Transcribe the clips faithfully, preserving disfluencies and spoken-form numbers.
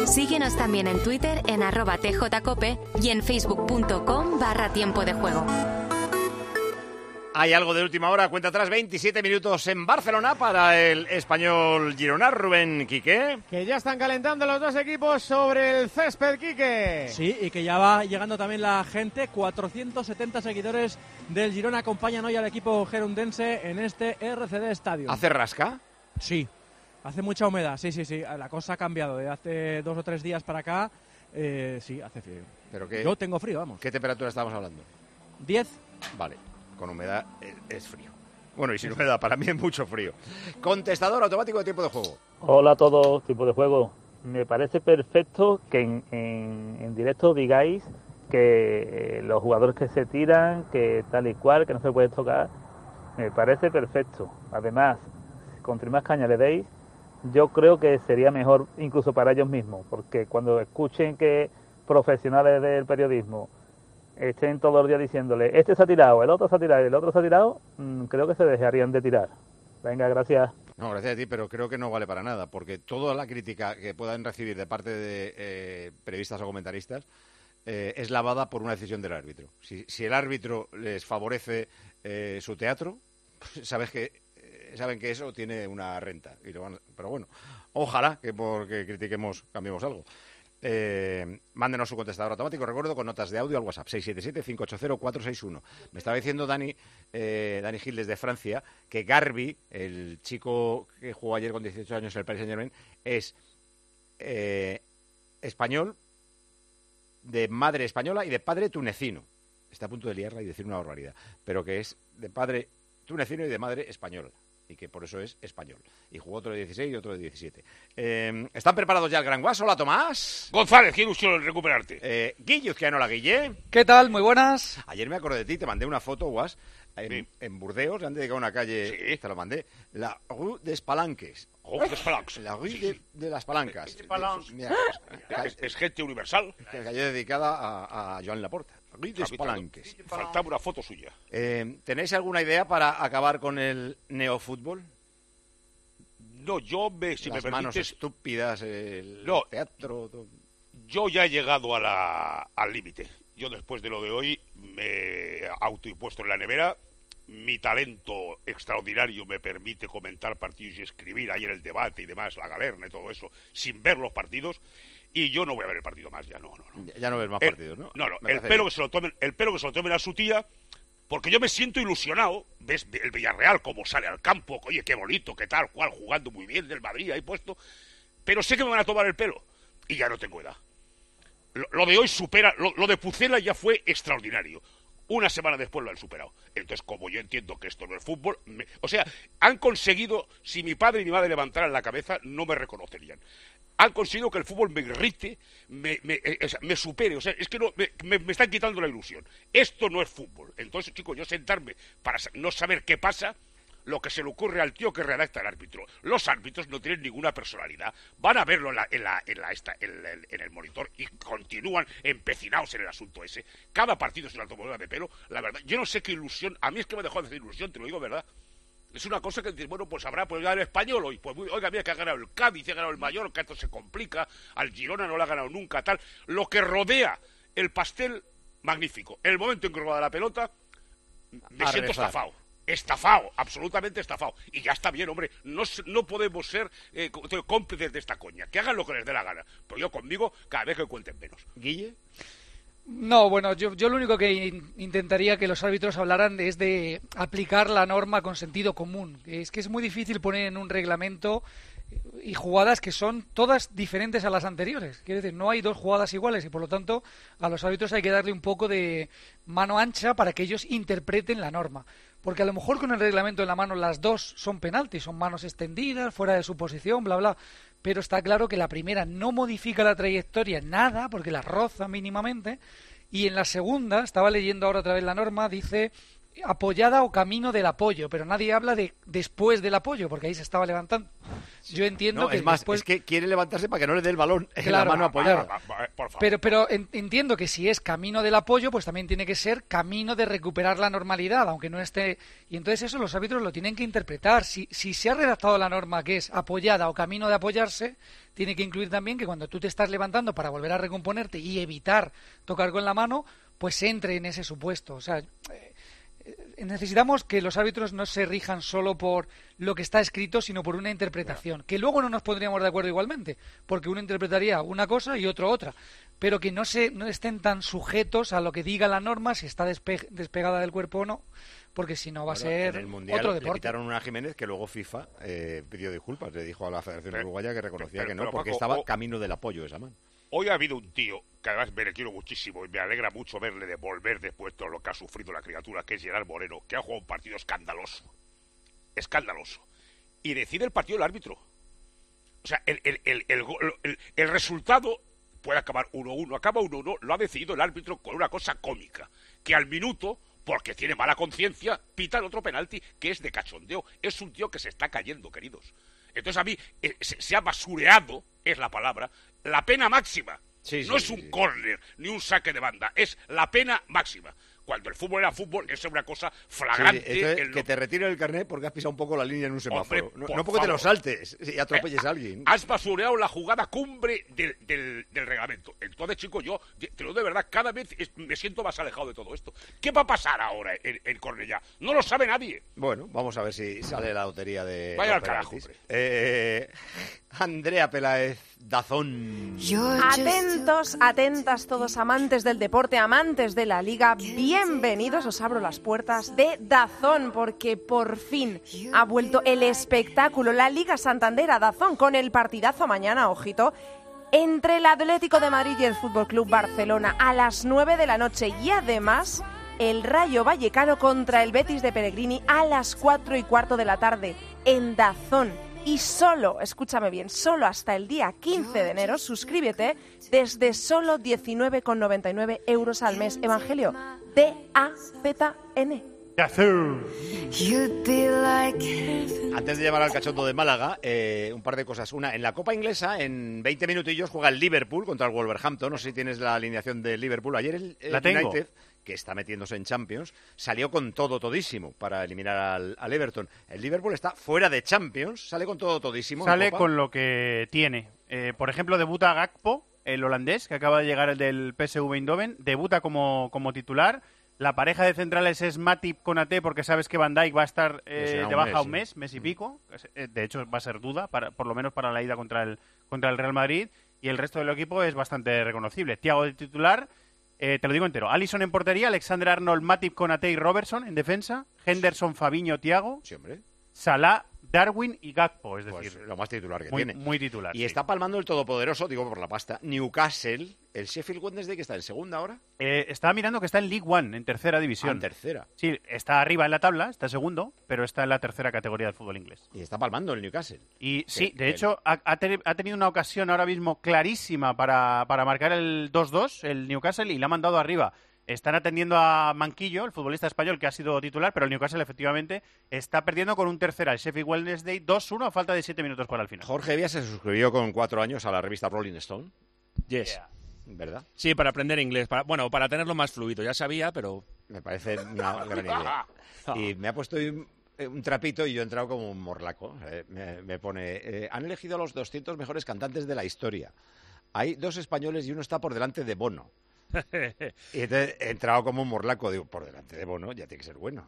Síguenos también en Twitter en arroba tjcope y en facebook.com barra tiempo de juego. Hay algo de última hora, cuenta atrás, veintisiete minutos en Barcelona para el Español Girona. Rubén, Quique. Que ya están calentando los dos equipos sobre el césped, Quique. Sí, y que ya va llegando también la gente. cuatrocientos setenta seguidores del Girona acompañan hoy al equipo gerundense en este R C D Stadium. ¿Hace rasca? Sí, hace mucha humedad, sí, sí, sí. La cosa ha cambiado de hace dos o tres días para acá. Eh, sí, hace frío. ¿Pero qué? Yo tengo frío, vamos. ¿Qué temperatura estamos hablando? diez. Vale. Con humedad es frío. Bueno, y sin humedad, para mí es mucho frío. Contestador automático de tiempo de juego. Hola a todos, tiempo de juego. Me parece perfecto que en, en, en directo digáis que eh, los jugadores que se tiran, que tal y cual, que no se puede tocar. Me parece perfecto. Además, contra más caña le deis, yo creo que sería mejor incluso para ellos mismos, porque cuando escuchen que profesionales del periodismo estén todos los días diciéndole, este se ha tirado, el otro se ha tirado y el otro se ha tirado, mmm, creo que se dejarían de tirar. Venga, gracias. No, gracias a ti, pero creo que no vale para nada, porque toda la crítica que puedan recibir de parte de eh, periodistas o comentaristas eh, es lavada por una decisión del árbitro. Si, si el árbitro les favorece eh, su teatro, pues sabes que, eh, saben que eso tiene una renta. Y lo van, pero bueno, ojalá que porque critiquemos cambiemos algo. Eh, mándenos su contestador automático, recuerdo, con notas de audio al WhatsApp seis siete siete, cinco ocho cero, cuatro seis uno. Me estaba diciendo Dani eh, Dani Gil desde Francia que Garbi, el chico que jugó ayer con dieciocho años en el Paris Saint-Germain, es eh, español, de madre española y de padre tunecino. Está a punto de liarla y decir una barbaridad, pero que es de padre tunecino y de madre española, y que por eso es español. Y jugó otro de dieciséis y otro de diecisiete. Eh, ¿Están preparados ya el Gran Guas? Hola, Tomás. González, qué ilusión recuperarte. Eh, Guille Uzquiano, hola, Guille. ¿Qué tal? Muy buenas. Ayer me acordé de ti, te mandé una foto, Guas, en, sí. en Burdeos, le han dedicado una calle, sí. te lo mandé, la Rue des Palanques. Rue des Palanques. La Rue sí, de, sí. de las Palancas. De, de Mira, es, es gente universal. Que cayó dedicada a, a Joan Laporta. Rue des Palanques. Faltaba una foto suya. Eh, ¿Tenéis alguna idea para acabar con el neofútbol? No, yo me, si Las me manos permites, estúpidas, el no, teatro... Todo. Yo ya he llegado a la, al límite. Yo después de lo de hoy me he autoimpuesto en la nevera. Mi talento extraordinario me permite comentar partidos y escribir ayer el debate y demás, la galerna y todo eso, sin ver los partidos. Y yo no voy a ver el partido más, ya no, no, no. Ya no ves más el, partidos, ¿no? No, no, el pelo, que se lo tomen, el pelo que se lo tomen a su tía, porque yo me siento ilusionado. ¿Ves? El Villarreal cómo sale al campo, oye, qué bonito, qué tal, cual, jugando muy bien del Madrid ahí puesto, pero sé que me van a tomar el pelo y ya no tengo edad. Lo, lo de hoy supera, lo, lo de Pucela ya fue extraordinario. Una semana después lo han superado. Entonces, como yo entiendo que esto no es fútbol, me, o sea, han conseguido, si mi padre y mi madre levantaran la cabeza, no me reconocerían. Han conseguido que el fútbol me irrite, me, me, eh, me supere, o sea, es que no, me, me, me están quitando la ilusión. Esto no es fútbol. Entonces, chicos, yo sentarme para no saber qué pasa, lo que se le ocurre al tío que redacta el árbitro. Los árbitros no tienen ninguna personalidad, van a verlo en, la, en, la, en, la, esta, en, el, en el monitor y continúan empecinados en el asunto ese. Cada partido es una tomadura de pelo, la verdad. Yo no sé qué ilusión, a mí es que me dejó de hacer ilusión, te lo digo, ¿verdad? Es una cosa que dices, bueno, pues habrá pues el español hoy, pues oiga, mira que ha ganado el Cádiz, ha ganado el Mallorca, esto se complica, al Girona no lo ha ganado nunca, tal. Lo que rodea el pastel, magnífico. El momento en que roba la pelota, me a siento rezar. estafado. Estafado, absolutamente estafado. Y ya está bien, hombre, no, no podemos ser eh, cómplices de esta coña. Que hagan lo que les dé la gana. Pero yo conmigo, cada vez que cuenten menos. ¿Guille? No, bueno, yo, yo lo único que in- intentaría que los árbitros hablaran es de aplicar la norma con sentido común. Es que es muy difícil poner en un reglamento y jugadas que son todas diferentes a las anteriores. Quiero decir, no hay dos jugadas iguales y por lo tanto a los árbitros hay que darle un poco de mano ancha para que ellos interpreten la norma. Porque a lo mejor con el reglamento en la mano las dos son penaltis, son manos extendidas, fuera de su posición, bla, bla. Pero está claro que la primera no modifica la trayectoria nada, porque la roza mínimamente. Y en la segunda, estaba leyendo ahora otra vez la norma, dice apoyada o camino del apoyo, pero nadie habla de después del apoyo, porque ahí se estaba levantando. Yo entiendo no, que es más, después... es que quiere levantarse para que no le dé el balón en Claro, la mano apoyada. claro. Pero, pero en, entiendo que si es camino del apoyo, pues también tiene que ser camino de recuperar la normalidad, aunque no esté... Y entonces eso los árbitros lo tienen que interpretar. Si, si se ha redactado la norma que es apoyada o camino de apoyarse, tiene que incluir también que cuando tú te estás levantando para volver a recomponerte y evitar tocar con la mano, pues entre en ese supuesto. O sea... Eh, necesitamos que los árbitros no se rijan solo por lo que está escrito, sino por una interpretación, que luego no nos pondríamos de acuerdo igualmente, porque uno interpretaría una cosa y otro otra, pero que no se no estén tan sujetos a lo que diga la norma, si está despe despegada del cuerpo o no, porque si no va bueno, a ser en el Mundial otro deporte. Le quitaron una Jiménez que luego FIFA eh, pidió disculpas, le dijo a la Federación pero, Uruguaya que reconocía pero, que no, pero, porque Paco, estaba o, camino del apoyo esa mano. Hoy ha habido un tío que además me le quiero muchísimo y me alegra mucho verle devolver después todo lo que ha sufrido la criatura, que es Gerard Moreno, que ha jugado un partido escandaloso. Escandaloso. Y decide el partido el árbitro. O sea, el, el, el, el, el, el resultado puede acabar uno uno, acaba uno uno, lo ha decidido el árbitro con una cosa cómica, que al minuto, porque tiene mala conciencia, pita el otro penalti, que es de cachondeo. Es un tío que se está cayendo, queridos. Entonces a mí eh, se, se ha basureado, es la palabra, la pena máxima. Sí, no sí, es un sí. córner ni un saque de banda, es la pena máxima. Cuando el fútbol era fútbol, eso es una cosa flagrante. Sí, entonces, en lo... que te retire el carnet porque has pisado un poco la línea en un semáforo. Hombre, no, por no porque te lo favor. saltes y atropelles Eh, a alguien. Has basureado la jugada cumbre del, del, del reglamento. Entonces, chicos, yo te lo digo de verdad, cada vez es, me siento más alejado de todo esto. ¿Qué va a pasar ahora en, en Cornellá? No lo sabe nadie. Bueno, vamos a ver si sale la lotería de... Vaya los al carajo, penaltis. hombre. Eh, Andrea Peláez, Dazón. Atentos, atentas todos amantes del deporte, amantes de la liga, bienvenidos, os abro las puertas de Dazón, porque por fin ha vuelto el espectáculo, la Liga Santander a Dazón, con el partidazo mañana, ojito, entre el Atlético de Madrid y el Fútbol Club Barcelona a las nueve de la noche, y además el Rayo Vallecano contra el Betis de Pellegrini a las cuatro y cuarto de la tarde en Dazón. Y solo, escúchame bien, solo hasta el día quince de enero, suscríbete desde solo diecinueve con noventa y nueve euros al mes. Evangelio, D A Z N. Antes de llamar al cachondo de Málaga, eh, un par de cosas. Una, en la Copa Inglesa, en veinte minutillos, juega el Liverpool contra el Wolverhampton. No sé si tienes la alineación del Liverpool. Ayer el, el La tengo. United, que está metiéndose en Champions, salió con todo todísimo para eliminar al, al Everton. El Liverpool está fuera de Champions, sale con todo todísimo. en Sale Copa. con lo que tiene. Eh, por ejemplo, debuta Gakpo, el holandés, que acaba de llegar el del P S V Eindhoven. Debuta como, como titular. La pareja de centrales es Matip con A T, porque sabes que Van Dijk va a estar eh, será un de baja mes, un mes, sí. mes y pico. Eh, De hecho, va a ser duda, para, por lo menos para la ida contra el, contra el Real Madrid. Y el resto del equipo es bastante reconocible. Thiago de titular, eh, te lo digo entero. Alisson en portería, Alexander Arnold, Matip con A T y Robertson en defensa. Henderson, Fabinho, Thiago. Sí, hombre. Salah, Darwin y Gakpo, es decir, Pues lo más titular que muy, tiene. muy titular. Y sí. está palmando el todopoderoso, digo por la pasta, Newcastle, el Sheffield Wednesday, que está en segunda ahora. Eh, estaba mirando que está en League One, en tercera Ah, división. en tercera. Sí, está arriba en la tabla, está segundo, pero está en la tercera categoría del fútbol inglés. Y está palmando el Newcastle. Y sí, que- de que- hecho, ha, ha teni- ha tenido una ocasión ahora mismo clarísima para, para marcar el dos dos, el Newcastle, y la ha mandado arriba. Están atendiendo a Manquillo, el futbolista español que ha sido titular, pero el Newcastle efectivamente está perdiendo con un tercera, el Sheffield Wednesday dos uno a falta de siete minutos para el final. Jorge Vía se suscribió con cuatro años a la revista Rolling Stone, Yes. Yeah. ¿verdad? Sí, para aprender inglés. Para, bueno, para tenerlo más fluido. Ya sabía, pero... Me parece una gran idea. Y me ha puesto un, un trapito y yo he entrado como un morlaco. Eh, me, me pone, eh, han elegido a los doscientos mejores cantantes de la historia. Hay dos españoles y uno está por delante de Bono. Y entonces he entrado como un morlaco. Digo, por delante de Bono ya tiene que ser bueno.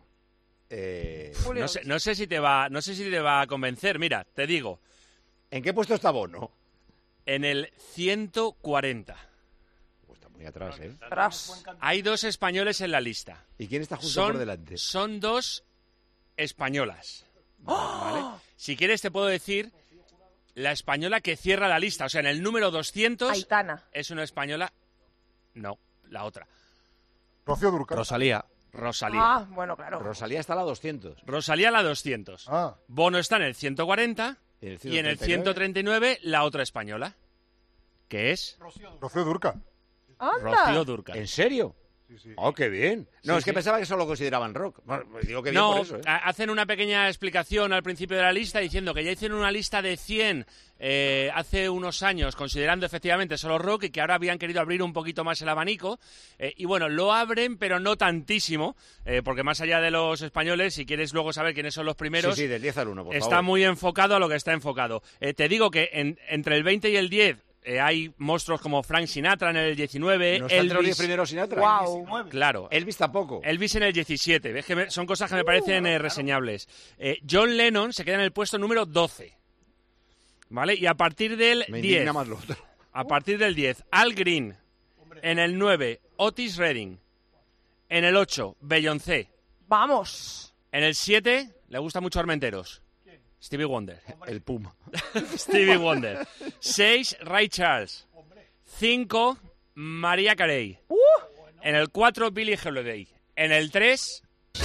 Eh, Julio, No sé, no sé si te va, no sé si te va a convencer. Mira, te digo, ¿En qué puesto está Bono? en el ciento cuarenta. Pues está muy atrás, ¿eh? Tras. Hay dos españoles en la lista. ¿Y quién está justo Son, por delante? son dos españolas. ¿Vale? Si quieres te puedo decir la española que cierra la lista. O sea, en el número doscientos Aitana. es una española... No, la otra. Rocío Dúrcal. Rosalía. Rosalía. Ah, bueno, claro. Rosalía está a la doscientos. Rosalía la doscientos. Ah, Bono está en el ciento cuarenta. ¿Y en el Y en el ciento ciento treinta y nueve la otra española. Que es Rocío Dúrcal. Anda. Rocío Dúrcal. ¿En serio? Sí, sí. Oh, qué bien. No, Sí, es que sí. pensaba que solo consideraban rock. Bueno, pues digo que bien No, por eso, ¿eh? ha- hacen una pequeña explicación al principio de la lista diciendo que ya hicieron una lista de cien eh, hace unos años, considerando efectivamente solo rock, y que ahora habían querido abrir un poquito más el abanico. Eh, y bueno, lo abren, pero no tantísimo, eh, porque más allá de los españoles, si quieres luego saber quiénes son los primeros, Sí, sí, del diez al uno, por está favor. muy enfocado a lo que está enfocado. Eh, te digo que en- entre el veinte y el diez eh, hay monstruos como Frank Sinatra en el diecinueve, ¿No está entre los diez Elvis... primeros Sinatra? Wow. Claro. Elvis tampoco. Elvis en el diecisiete. ¿Ves que me- son cosas que me parecen eh, reseñables? Eh, John Lennon se queda en el puesto número doce. ¿Vale? Y a partir del Me diez. indigna más lo otro. A partir del diez, Al Green. En el nueve, Otis Redding. En el ocho, Beyoncé. Vamos. En el siete, le gusta mucho Armenteros. Stevie Wonder. El Puma. Stevie Wonder. seis, Ray Charles. cinco, Mariah Carey. En el cuatro, Billie Holiday. En el tres,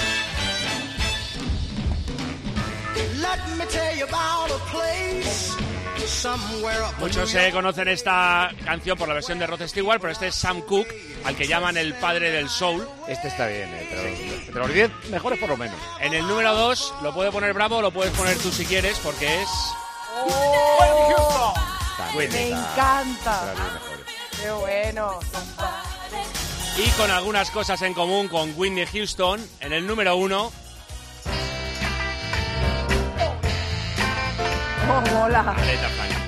muchos eh, conocen esta canción por la versión de Rod Stewart, pero este es Sam Cooke, al que llaman el padre del soul. Este está bien, eh, pero entre los diez mejores por lo menos. En el número dos, lo puede poner Bravo, lo puedes poner tú si quieres, porque es... También Me está- encanta. entre los diez mejores. Qué bueno. Y con algunas cosas en común con Whitney Houston, en el número uno, Oh, mola. Aretha Franklin.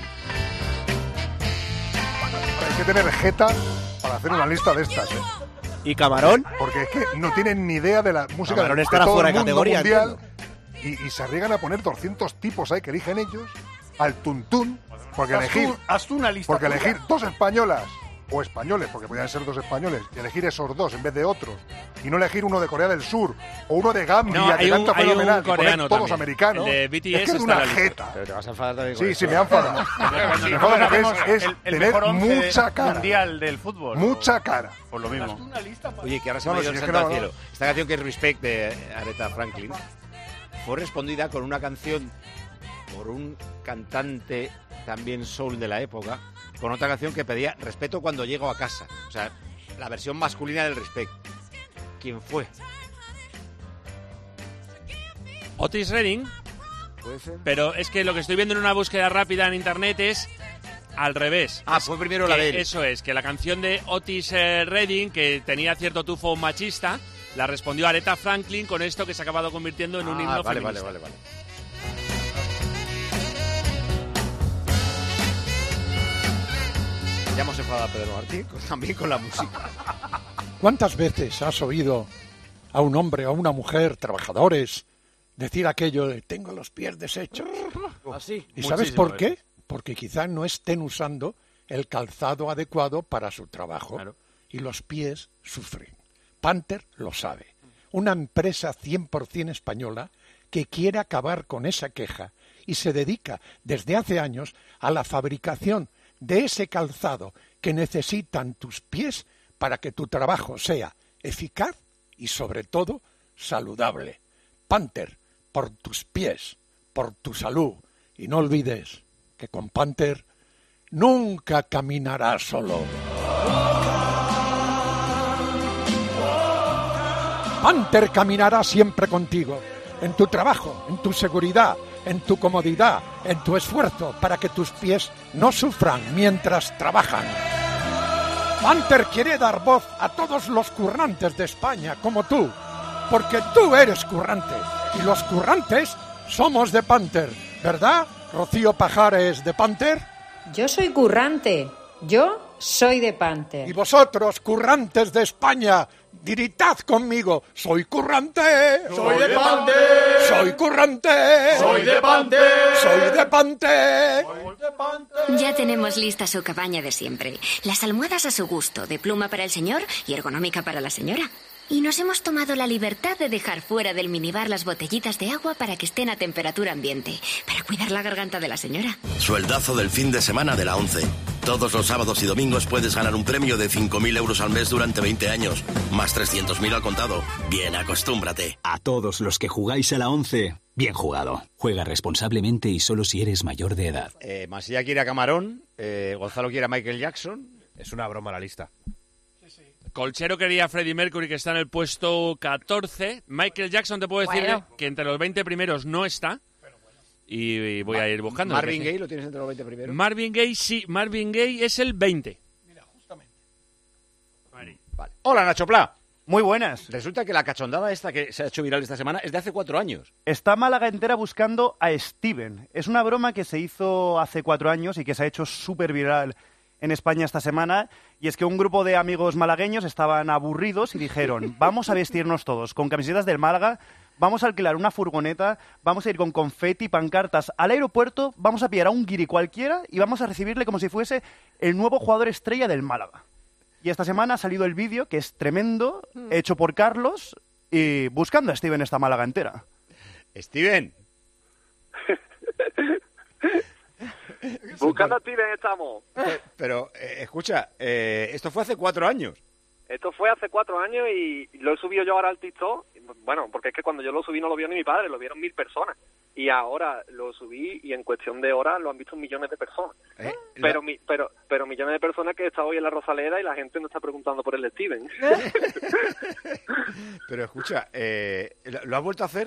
Hay que tener jeta para hacer una lista de estas, ¿eh? ¿Y Camarón? Porque es que no tienen ni idea de la música Camarón de, estará de todo fuera el de mundo categoría, mundial y, y se arriesgan a poner doscientos tipos ahí que eligen ellos al tuntún, porque Haz elegir, tú- haz tú una lista porque tuya. elegir dos españolas o españoles, porque podrían ser dos españoles, y elegir esos dos en vez de otros, y no elegir uno de Corea del Sur o uno de Gambia, No, hay que un- canta hay un fenomenal, y poner coreano todos también. americanos, El de B T S es que es está una en la lista. jeta. Pero te vas a enfadar también con Sí, eso. sí, me ha enfadado. Cuando Me nosotros enfada porque hacemos es, es el, el tener mejor once mucha cara. mundial del fútbol. Mucha cara. Por lo mismo. Oye, que ahora se No, me ha no, ido el si es que santo al no, no. cielo. Esta canción que es Respect de Aretha Franklin fue respondida con una canción por un cantante también soul de la época, con otra canción que pedía respeto cuando llego a casa. O sea, la versión masculina del Respect. ¿Quién fue? Otis Redding, ¿Puede ser? pero es que lo que estoy viendo en una búsqueda rápida en internet es al revés. Ah, Es fue primero que la de él. Eso es, que la canción de Otis eh, Redding, que tenía cierto tufo machista, la respondió Aretha Franklin con esto que se ha acabado convirtiendo en un Ah, himno vale, vale, feminista. vale, vale. Ya hemos enfadado a Pedro Martín, con- también con la música. ¿Cuántas veces has oído a un hombre o a una mujer, trabajadores, decir aquello de tengo los pies deshechos? Así. ¿Y sabes por qué? Porque quizá no estén usando el calzado adecuado para su trabajo y los pies sufren. Panther lo sabe. Una empresa cien por ciento española que quiere acabar con esa queja y se dedica desde hace años a la fabricación de ese calzado que necesitan tus pies para que tu trabajo sea eficaz y sobre todo saludable. Panther, por tus pies, por tu salud. Y no olvides que con Panther nunca caminarás solo. Panther caminará siempre contigo, en tu trabajo, en tu seguridad, en tu comodidad, en tu esfuerzo, para que tus pies no sufran mientras trabajan. Panther quiere dar voz a todos los currantes de España, como tú, porque tú eres currante, y los currantes somos de Panther, ¿verdad, Rocío Pajares de Panther? Yo soy currante. Yo soy de Panther. Y vosotros, currantes de España, gritad conmigo, soy currante, Soy de Panther. soy currante, Soy de Panther. soy de Panther. Ya tenemos lista su cabaña de siempre. Las almohadas a su gusto, de pluma para el señor y ergonómica para la señora. Y nos hemos tomado la libertad de dejar fuera del minibar las botellitas de agua para que estén a temperatura ambiente, para cuidar la garganta de la señora. Sueldazo del fin de semana de la ONCE. Todos los sábados y domingos puedes ganar un premio de cinco mil euros al mes durante veinte años, más trescientos mil al contado. Bien, acostúmbrate. A todos los que jugáis a la ONCE, bien jugado. Juega responsablemente y solo si eres mayor de edad. Eh, Masía quiere a Camarón, eh, Gonzalo quiere a Michael Jackson. Es una broma la lista. Colchero quería Freddie Mercury, que está en el puesto catorce. Michael Jackson, te puedo decir Bueno. que entre los veinte primeros no está. Y, y voy a ir buscando. Marvin Gaye, ¿lo tienes entre los veinte primeros? Marvin Gaye, sí. Marvin Gaye es el veinte. Vale. Hola, Nacho Pla. Muy buenas. Resulta que la cachondada esta que se ha hecho viral esta semana es de hace cuatro años. Está Málaga entera buscando a Steven. Es una broma que se hizo hace cuatro años y que se ha hecho súper viral en España esta semana. Y es que un grupo de amigos malagueños estaban aburridos y dijeron, vamos a vestirnos todos con camisetas del Málaga, vamos a alquilar una furgoneta, vamos a ir con confeti, pancartas al aeropuerto, vamos a pillar a un guiri cualquiera y vamos a recibirle como si fuese el nuevo jugador estrella del Málaga. Y esta semana ha salido el vídeo, que es tremendo, hecho por Carlos, y buscando a Steven esta Málaga entera. Steven. Buscando a Steven estamos. Eh, pero, eh, escucha, eh, esto fue hace cuatro años. Esto fue hace cuatro años y lo he subido yo ahora al TikTok. Bueno, porque es que cuando yo lo subí no lo vio ni mi padre, lo vieron mil personas. Y ahora lo subí y en cuestión de horas lo han visto millones de personas. Eh, pero, mi, pero pero millones de personas que está hoy en la Rosaleda y la gente no está preguntando por el Steven. Pero escucha, eh, ¿lo lo has vuelto a hacer?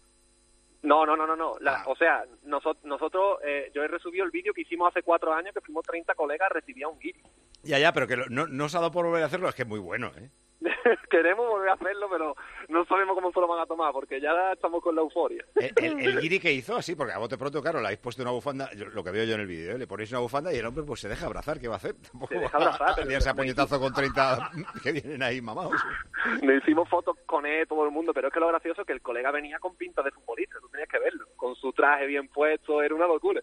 No, no, no, no, no. La, o sea, nosotros, nosotros eh, yo he resubido el vídeo que hicimos hace cuatro años, que fuimos treinta colegas, recibía un guiri. Ya, ya, pero que lo- no, no os ha dado por volver a hacerlo, es que es muy bueno, ¿eh? Queremos volver a hacerlo, pero no sabemos cómo se lo van a tomar, porque ya estamos con la euforia. El, el, el guiri que hizo, así, porque a bote pronto, claro, le habéis puesto una bufanda, yo- lo que veo yo en el vídeo, ¿eh? Le ponéis una bufanda y el hombre pues se deja abrazar, ¿qué va a hacer? Tampoco Se deja va abrazar, a pero- liarse a puñetazo con treinta que vienen ahí mamados. Nos hicimos fotos con él, todo el mundo, pero es que lo gracioso es que el colega venía con pinta de futbolista, tú tenías que verlo, con su traje bien puesto, era una locura.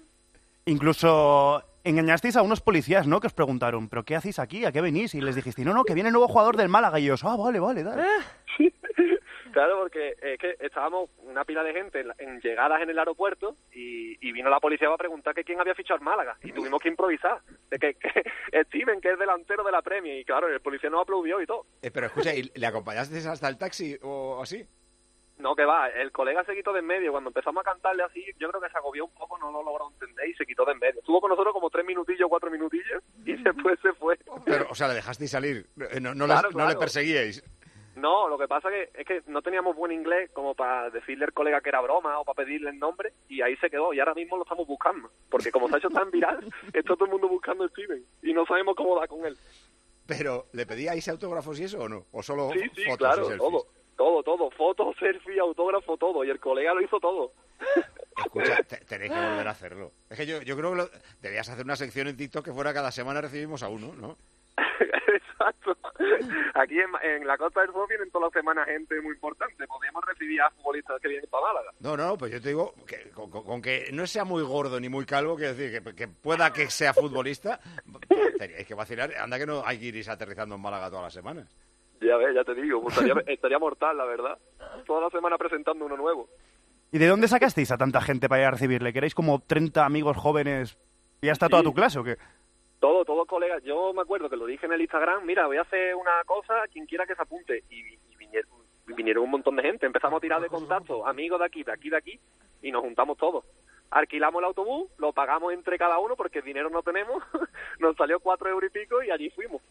Incluso engañasteis a unos policías, ¿no? Que os preguntaron, ¿pero qué hacéis aquí? ¿A qué venís? Y les dijisteis, no, no, que viene el nuevo jugador del Málaga. Y ellos, ah, vale, vale, dale. Claro, porque es que estábamos una pila de gente en, la- en llegadas en el aeropuerto y, y vino la policía a preguntar que quién había fichado al Málaga y tuvimos que improvisar, de que, que Steven, que es delantero de la Premier, y claro, el policía nos aplaudió y todo. Eh, pero escucha, ¿y le acompañasteis hasta el taxi o así? No, que va, el colega se quitó de en medio, cuando empezamos a cantarle así, yo creo que se agobió un poco, no lo logró entender y se quitó de en medio. Estuvo con nosotros como tres minutillos, cuatro minutillos y después se fue. Pero, o sea, le dejasteis salir, eh, no, no, Claro, les- no le claro. perseguíais. No, lo que pasa que es que no teníamos buen inglés como para decirle al colega que era broma o para pedirle el nombre y ahí se quedó y ahora mismo lo estamos buscando. Porque como se ha hecho tan viral, está todo el mundo buscando a Steven y no sabemos cómo da con él. Pero, ¿le pedíais autógrafos y eso o no? ¿O solo Sí, sí, fotos y claro, selfies? todo, todo, todo, fotos, selfie, autógrafo, todo y el colega lo hizo todo. Escucha, te- tenéis que volver a hacerlo. Es que yo, yo creo que lo- deberías hacer una sección en TikTok que fuera cada semana recibimos a uno, ¿no? Exacto. Aquí en, en la Costa del Sol vienen todas las semanas gente muy importante. Podríamos recibir a futbolistas que vienen para Málaga. No, no, pues yo te digo que con, con- con que no sea muy gordo ni muy calvo, quiero decir, que, que pueda que sea futbolista, teníais que vacilar. Anda que no hay guiris aterrizando en Málaga todas las semanas. Ya ves, ya te digo, pues estaría, estaría mortal, la verdad. Toda la semana presentando uno nuevo. ¿Y de dónde sacasteis a tanta gente para ir a recibirle? ¿Queréis como treinta amigos jóvenes y ya está toda Sí. tu clase o qué? Todo, todos colegas. Yo me acuerdo que lo dije en el Instagram, mira, voy a hacer una cosa, quien quiera que se apunte. Y, y vinieron, vinieron un montón de gente. Empezamos a tirar de contactos, amigos de aquí, de aquí, de aquí, y nos juntamos todos. Alquilamos el autobús, lo pagamos entre cada uno porque el dinero no tenemos. Nos salió cuatro euros y pico y allí fuimos.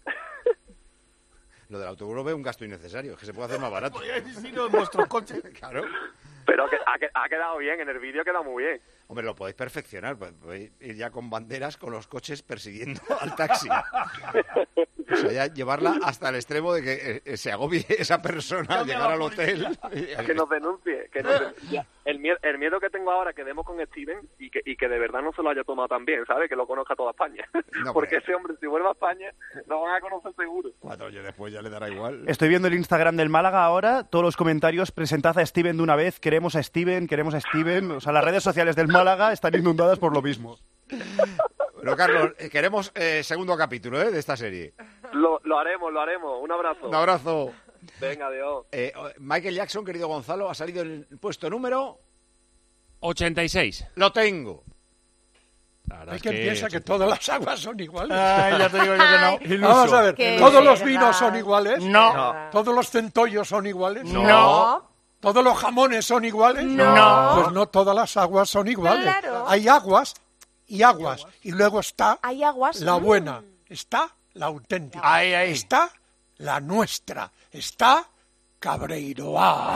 Lo del autobús lo veo un gasto innecesario, es que se puede hacer más barato. en vuestros coches. Claro. Pero que, ha, que- ha quedado bien, en el vídeo queda muy bien. Hombre, lo podéis perfeccionar, pues, podéis ir ya con banderas con los coches persiguiendo al taxi. O sea, ya llevarla hasta el extremo de que eh, se agobie esa persona al llegar al hotel. Que nos denuncie. Que nos denuncie. El, miedo, el miedo que tengo ahora que demos con Steven y que, y que de verdad no se lo haya tomado tan bien, ¿sabes? Que lo conozca toda España. No, Porque pero- ese hombre, si vuelve a España, lo van a conocer seguro. Cuatro años después ya le dará igual. Estoy viendo el Instagram del Málaga ahora, todos los comentarios, presentad a Steven de una vez, queremos a Steven, queremos a Steven. O sea, las redes sociales del Málaga están inundadas por lo mismo. Bueno, Carlos, eh, queremos eh, segundo capítulo ¿eh? de esta serie. Lo, lo haremos, lo haremos. Un abrazo. Un abrazo. Venga, adiós. Eh, Michael Jackson, querido Gonzalo, ha salido en el puesto número... ochenta y seis. Lo tengo. Hay quien piensa que todas las aguas son iguales. Ay, ya te digo yo que no. Ay, Iluso. vamos a ver, Qué ¿todos los verdad. vinos son iguales? No. ¿Todos los centollos son iguales? No. ¿Todos los jamones son iguales? No. Pues no todas las aguas son iguales. Claro. Hay aguas y aguas. Y luego está Hay aguas. la Mm. buena. Está la auténtica. Ahí, ahí. Está la nuestra. Está Cabreiroa.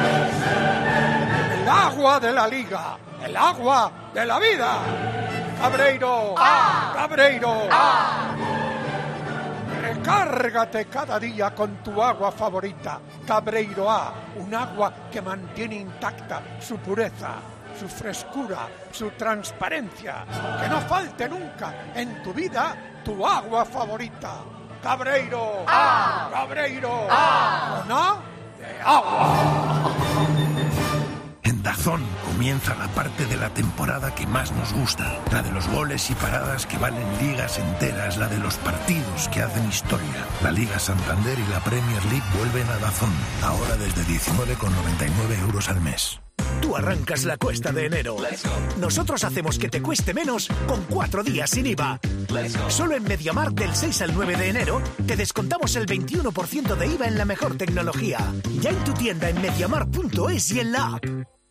El agua de la liga. El agua de la vida. Cabreiro. ¡Ah! Cabreiro. ¡Ah! Recárgate cada día con tu agua favorita. Cabreiroa. Un agua que mantiene intacta su pureza, su frescura, su transparencia. Que no falte nunca en tu vida tu agua favorita. Cabreiro. ¡Ah! Cabreiro. ¡Ah! Una de agua. En DAZN comienza la parte de la temporada que más nos gusta, la de los goles y paradas que valen ligas enteras, la de los partidos que hacen historia. La Liga Santander y la Premier League vuelven a DAZN, ahora desde diecinueve con noventa y nueve euros al mes. Tú arrancas la cuesta de enero. Nosotros hacemos que te cueste menos con cuatro días sin I V A. Solo en MediaMarkt del seis al nueve de enero te descontamos el veintiuno por ciento de I V A en la mejor tecnología. Ya en tu tienda en mediamarkt punto es y en la app.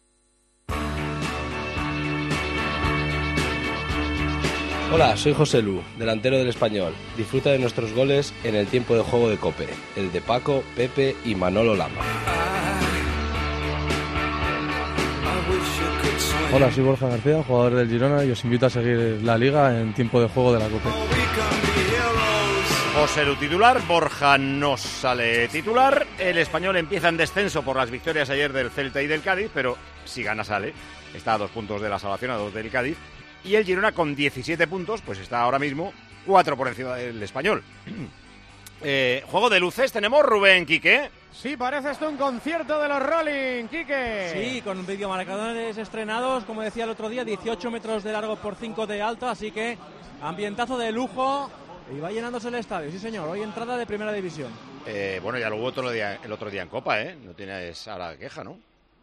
Hola, soy José Lu, delantero del Español. Disfruta de nuestros goles en el tiempo de juego de COPE, el de Paco, Pepe y Manolo Lama. Hola, soy Borja García, jugador del Girona, y os invito a seguir la Liga en tiempo de juego de la COPE. José Lu titular, Borja no sale titular. El Español empieza en descenso por las victorias ayer del Celta y del Cádiz, pero si gana sale. Está a dos puntos de la salvación, a dos del Cádiz. Y el Girona con diecisiete puntos, pues está ahora mismo cuatro por encima del Español. eh, juego de luces, tenemos Rubén, Quique. Sí, parece esto un concierto de los Rolling, Quique. Sí, con videomarcadores estrenados, como decía el otro día, dieciocho metros de largo por cinco de alto, así que ambientazo de lujo y va llenándose el estadio, sí señor, hoy entrada de primera división. Eh, bueno, ya lo hubo otro día, el otro día en Copa, ¿eh? No tienes ahora queja, ¿no?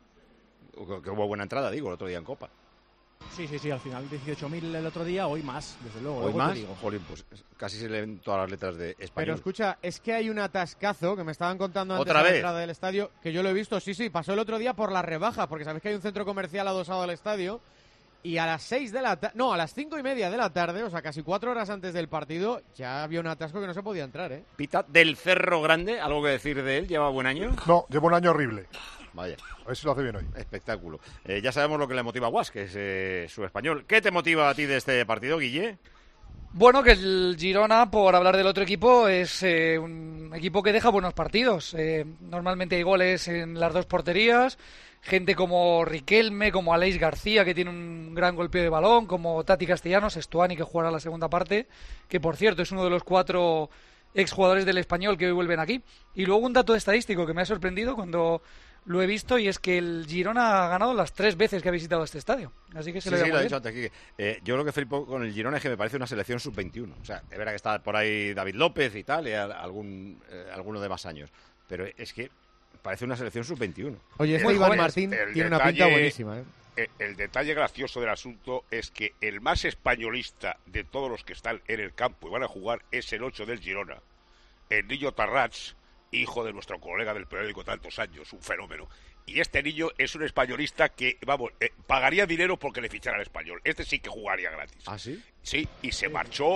Que hubo buena entrada, digo, el otro día en Copa. Sí, sí, sí, al final dieciocho mil el otro día, hoy más, desde luego. Hoy más, jolín, pues casi se leen todas las letras de español. Pero escucha, es que hay un atascazo que me estaban contando antes ¿Otra de la vez? entrada del estadio, que yo lo he visto, sí, sí, pasó el otro día por la rebaja, porque sabéis que hay un centro comercial adosado al estadio, y a las seis de la tarde, no, a las cinco y media de la tarde, o sea, casi cuatro horas antes del partido, ya había un atasco que no se podía entrar, ¿eh? Pita del Cerro Grande, ¿algo que decir de él? ¿Lleva buen año? No, lleva un año horrible. Vaya. A ver si lo hace bien hoy. Espectáculo. Eh, ya sabemos lo que le motiva a Guas, que es eh, su español. ¿Qué te motiva a ti de este partido, Guille? Bueno, que el Girona, por hablar del otro equipo, es eh, un equipo que deja buenos partidos. Eh, normalmente hay goles en las dos porterías. Gente como Riquelme, como Aleix García, que tiene un gran golpeo de balón, como Tati Castellanos, Estuani, que jugará la segunda parte, que por cierto es uno de los cuatro exjugadores del Español que hoy vuelven aquí. Y luego un dato estadístico que me ha sorprendido cuando lo he visto, y es que el Girona ha ganado las tres veces que ha visitado este estadio. Así que se sí, le sí, da lo he muy dicho bien. antes, Quique. Eh, yo lo que flipo con el Girona es que me parece una selección sub veintiuno. O sea, es verdad que está por ahí David López y tal, y algún, eh, alguno de más años. Pero es que parece una selección sub veintiuno. Oye, este Muy Iván jóvenes. Martín El tiene una detalle- pinta buenísima, ¿eh? El, el detalle gracioso del asunto es que el más españolista de todos los que están en el campo y van a jugar es el ocho del Girona, el niño Tarrats, hijo de nuestro colega del periódico tantos años, un fenómeno. Y este niño es un españolista que, vamos, eh, pagaría dinero porque le fichara al Español. Este sí que jugaría gratis. ¿Ah, sí? Sí, y se marchó,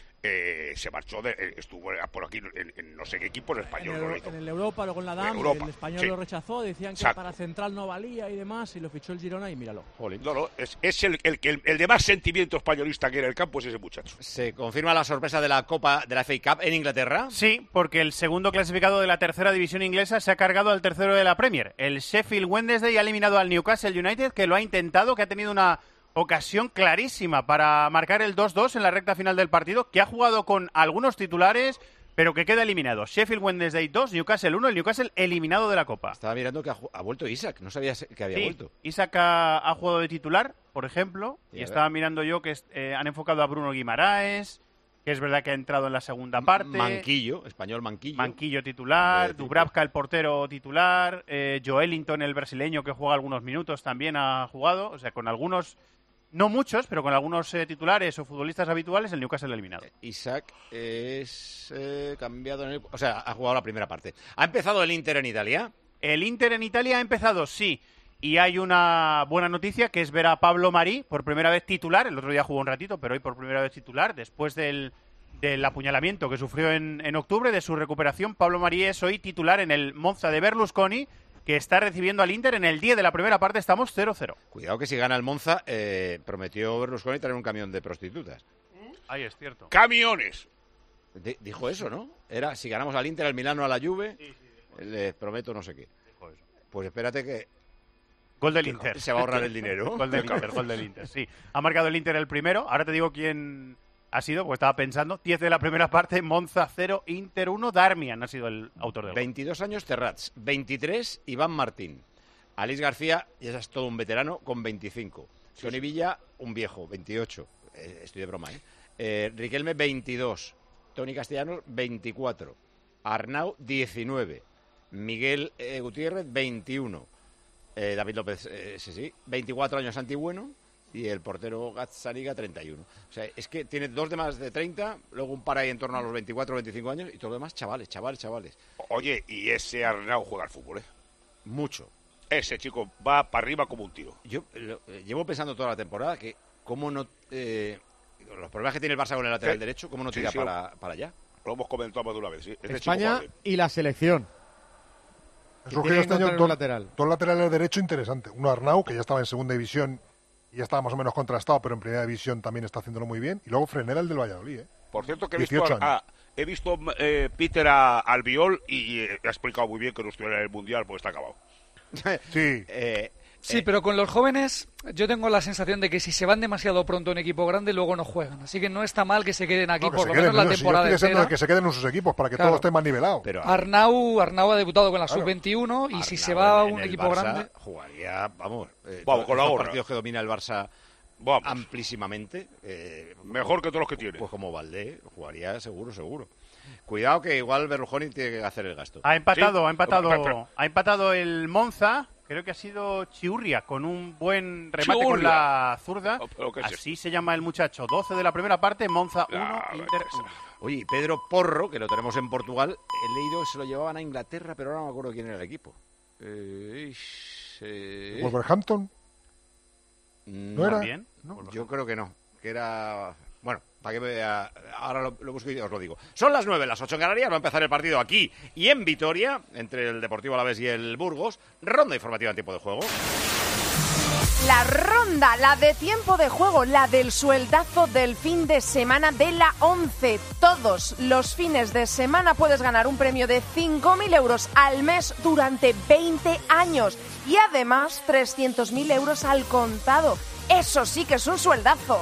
eh, se marchó, de, eh, estuvo por aquí en, en no sé qué equipo, en español. En no el, lo hizo. en el Europa, luego en la D A M, Europa, el español sí. lo rechazó, decían que Exacto. para central no valía y demás, y lo fichó el Girona y míralo. No, no, es, es el, el, el, el de más sentimiento españolista que en el campo es ese muchacho. ¿Se confirma la sorpresa de la Copa de la F A Cup en Inglaterra? Sí, porque el segundo clasificado de la tercera división inglesa se ha cargado al tercero de la Premier. El Sheffield Wednesday ha eliminado al Newcastle United, que lo ha intentado, que ha tenido una ocasión clarísima para marcar el dos dos en la recta final del partido, que ha jugado con algunos titulares, pero que queda eliminado. Sheffield Wednesday dos, Newcastle uno, el Newcastle eliminado de la Copa. Estaba mirando que ha, ha vuelto Isaac, no sabía que había Sí, vuelto. Isaac ha, ha jugado de titular, por ejemplo, Y y, a estaba mirando yo que eh, han enfocado a Bruno Guimaraes, que es verdad que ha entrado en la segunda parte. Manquillo, español Manquillo. Manquillo titular, De tipo. Dubravka el portero titular, eh, Joelinton el brasileño que juega algunos minutos también ha jugado, o sea, con algunos, no muchos, pero con algunos eh, titulares o futbolistas habituales, el Newcastle eliminado. Isaac es eh, cambiado en el... O sea, ha jugado la primera parte. ¿Ha empezado el Inter en Italia? El Inter en Italia ha empezado, sí. Y hay una buena noticia, que es ver a Pablo Marí por primera vez titular. El otro día jugó un ratito, pero hoy por primera vez titular, después del del apuñalamiento que sufrió en, en octubre, de su recuperación. Pablo Marí es hoy titular en el Monza de Berlusconi, que está recibiendo al Inter en el diez de la primera parte. Estamos cero cero. Cuidado que si gana el Monza, eh, prometió Berlusconi traer un camión de prostitutas. Ahí es cierto. Camiones. D- dijo eso, ¿no? Era, si ganamos al Inter, al Milano, a la Juve, sí, sí, les prometo no sé qué. Dijo eso. Pues espérate que... Gol del Inter. Se va a ahorrar el dinero. Gol del Inter, gol del Inter, sí. Ha marcado el Inter el primero. Ahora te digo quién ha sido, porque estaba pensando. diez de la primera parte, Monza cero, Inter uno. Darmian ha sido el autor del gol. veintidós años Terrats, veintitrés Iván Martín. Aleix García, ya es todo un veterano, con veinticinco. Sí, Toni sí. Villa, un viejo, veintiocho. Eh, estoy de broma, ¿eh? eh Riquelme, veintidós. Toni Castellanos, veinticuatro. Arnau, diecinueve. Miguel eh, Gutiérrez, veintiuno. Eh, David López, eh, sí, sí, veinticuatro años Antibueno, y el portero Gazzaniga, treinta y uno. O sea, es que tiene dos de más de treinta, luego un par ahí en torno a los veinticuatro o veinticinco años, y todo lo demás, chavales, chavales, chavales. Oye, y ese Arnau juega al fútbol, ¿eh? Mucho. Ese chico va para arriba como un tiro. Yo lo, eh, llevo pensando toda la temporada que cómo no... Eh, los problemas que tiene el Barça con el lateral sí. derecho, cómo no tira sí, sí, para, para allá. Lo hemos comentado más de una vez, sí. Este España y la selección. Ha surgido este año dos lateral. dos laterales derecho interesantes. Uno Arnau, que ya estaba en segunda división y ya estaba más o menos contrastado, pero en primera división también está haciéndolo muy bien. Y luego Frenera, el del Valladolid, ¿eh? Por cierto, que he visto, a, a, he visto eh, Peter a, Albiol y eh, ha explicado muy bien que no estuviera en el Mundial, pues está acabado. sí. Eh, Sí, eh. pero con los jóvenes yo tengo la sensación de que si se van demasiado pronto en equipo grande, luego no juegan. Así que no está mal que se queden aquí no, que por lo queden, menos no, la temporada si entera. Que se queden en sus equipos para que claro. todo esté más nivelado. Pero, Arnau, Arnau ha debutado con la claro. sub veintiuno y Arnau si se va a en un el equipo Barça grande... jugaría, vamos, eh, vamos con la los gorra. partidos que domina el Barça vamos. amplísimamente. Eh, Mejor que todos los que tiene. Pues como Valdé, jugaría seguro, seguro. Cuidado que igual Berlusconi tiene que hacer el gasto. Ha empatado, ¿Sí? ha empatado, pero, pero, ha empatado el Monza. Creo que ha sido Chiurria con un buen remate Chiurria. con la zurda. Oh, Así se llama el muchacho. doce de la primera parte, Monza uno, Inter uno. Oye, Pedro Porro, que lo tenemos en Portugal, he leído que se lo llevaban a Inglaterra, pero ahora no me acuerdo quién era el equipo. Eh, eh, ¿Wolverhampton? ¿No era? ¿También? No, yo creo que no, que era... Bueno, para que vea, ahora lo, lo busco y os lo digo. Son las nueve, las ocho en Canarias, va a empezar el partido aquí y en Vitoria, entre el Deportivo Alavés y el Burgos. Ronda informativa en tiempo de juego. La ronda, la de tiempo de juego, la del sueldazo del fin de semana de la once. Todos los fines de semana puedes ganar un premio de cinco mil euros al mes durante veinte años. Y además trescientos mil euros al contado. Eso sí que es un sueldazo.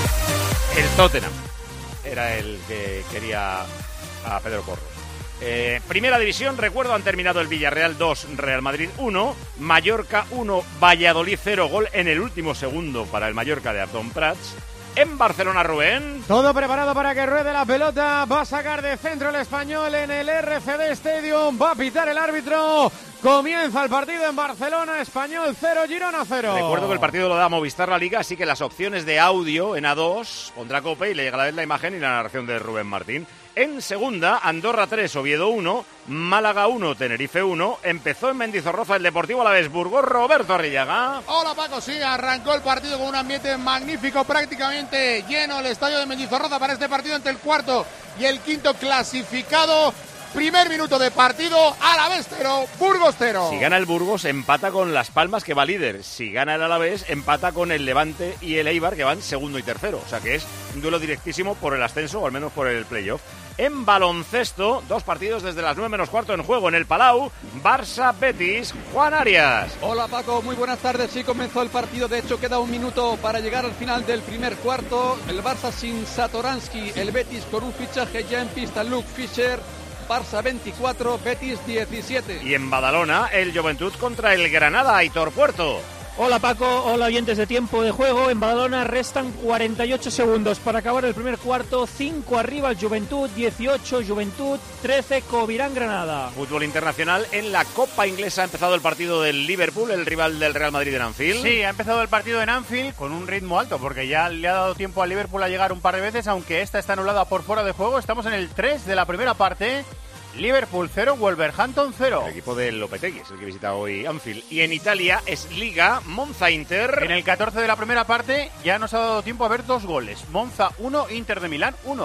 El Tottenham era el que quería a Pedro Porro. Eh, primera división, recuerdo, han terminado el Villarreal dos, Real Madrid uno, Mallorca uno, Valladolid cero, gol en el último segundo para el Mallorca de Arton Prats. En Barcelona, Rubén. Todo preparado para que ruede la pelota. Va a sacar de centro el Español en el R C D Stadium. Va a pitar el árbitro. Comienza el partido en Barcelona. Español cero, Girona cero. Recuerdo que el partido lo da Movistar La Liga, así que las opciones de audio en A dos pondrá Cope y le llega a la vez la imagen y la narración de Rubén Martín. En segunda, Andorra tres, Oviedo uno, Málaga uno, Tenerife uno. Empezó en Mendizorroza el Deportivo Alavés Burgos, Roberto Arrillaga. Hola Paco, sí, arrancó el partido con un ambiente magnífico, prácticamente lleno el estadio de Mendizorroza para este partido entre el cuarto y el quinto clasificado. Primer minuto de partido, Alavés cero, Burgos cero. Si gana el Burgos, empata con Las Palmas, que va líder. Si gana el Alavés, empata con el Levante y el Eibar, que van segundo y tercero. O sea que es un duelo directísimo por el ascenso, o al menos por el playoff. En baloncesto, dos partidos desde las nueve menos cuarto en juego en el Palau. Barça-Betis, Juan Arias. Hola Paco, muy buenas tardes. Sí, comenzó el partido, de hecho queda un minuto para llegar al final del primer cuarto. El Barça sin Satoransky, el Betis con un fichaje ya en pista, Luke Fischer. Barça veinticuatro, Betis diecisiete. Y en Badalona, el Juventud contra el Granada, Aitor Puerto. Hola Paco, hola oyentes de tiempo de juego. En Badalona restan cuarenta y ocho segundos para acabar el primer cuarto. cinco arriba el Juventud, dieciocho Juventud, trece Covirán Granada. Fútbol internacional en la Copa Inglesa. Ha empezado el partido del Liverpool, el rival del Real Madrid en Anfield. Sí, ha empezado el partido en Anfield con un ritmo alto porque ya le ha dado tiempo al Liverpool a llegar un par de veces, aunque esta está anulada por fuera de juego. Estamos en el tres de la primera parte. Liverpool cero, Wolverhampton cero. El equipo de Lopetegui es el que visita hoy Anfield. Y en Italia es Liga, Monza Inter. En el catorce de la primera parte ya nos ha dado tiempo a ver dos goles. Monza uno, Inter de Milán uno.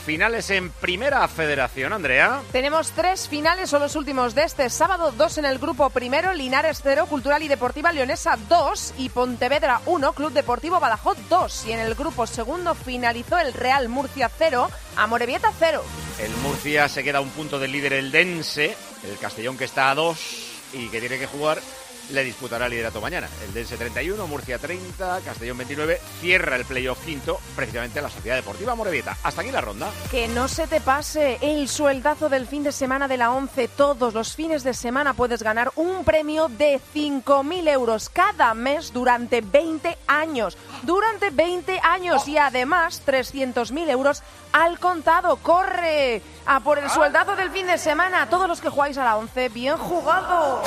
finales en Primera Federación, Andrea. Tenemos tres finales, son los últimos de este sábado, dos en el grupo primero, Linares cero, Cultural y Deportiva Leonesa dos y Pontevedra uno, Club Deportivo Badajoz dos. Y en el grupo segundo finalizó el Real Murcia cero, Amorebieta cero. El Murcia se queda a un punto del líder el Dense, el Castellón que está a dos y que tiene que jugar, le disputará el liderato mañana. El Dense treinta y uno, Murcia treinta, Castellón veintinueve, cierra el playoff quinto, precisamente la Sociedad Deportiva Amorebieta. Hasta aquí la ronda. Que no se te pase el sueldazo del fin de semana de la ONCE. Todos los fines de semana puedes ganar un premio de cinco mil euros cada mes durante veinte años. Durante veinte años y además trescientos mil euros al contado. ¡Corre! A por el sueldazo del fin de semana. Todos los que jugáis a la ONCE, ¡bien jugado!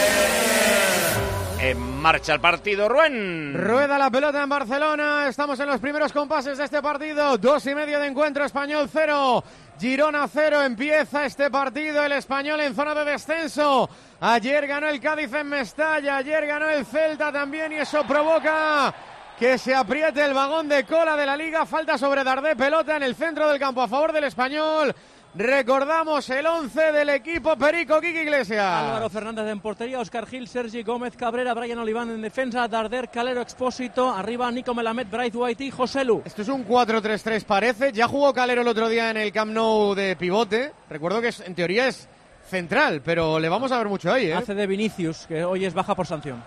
En marcha el partido, Ruen. Rueda la pelota en Barcelona. Estamos en los primeros compases de este partido. Dos y medio de encuentro. Español cero, Girona cero. Empieza este partido. El Español en zona de descenso. Ayer ganó el Cádiz en Mestalla. Ayer ganó el Celta también. Y eso provoca que se apriete el vagón de cola de la Liga. Falta sobre Dardé. Pelota en el centro del campo a favor del Español. Recordamos el once del equipo Perico, Quique Iglesias. Álvaro Fernández en portería, Óscar Gil, Sergi Gómez Cabrera, Brian Oliván en defensa, Darder, Calero, Expósito, arriba Nico Melamed, Braithwaite y Joselu. Esto es un cuatro tres tres parece, ya jugó Calero el otro día en el Camp Nou de pivote, recuerdo que es, en teoría es central, pero le vamos a ver mucho ahí, ¿eh? Hace de Vinicius, que hoy es baja por sanción.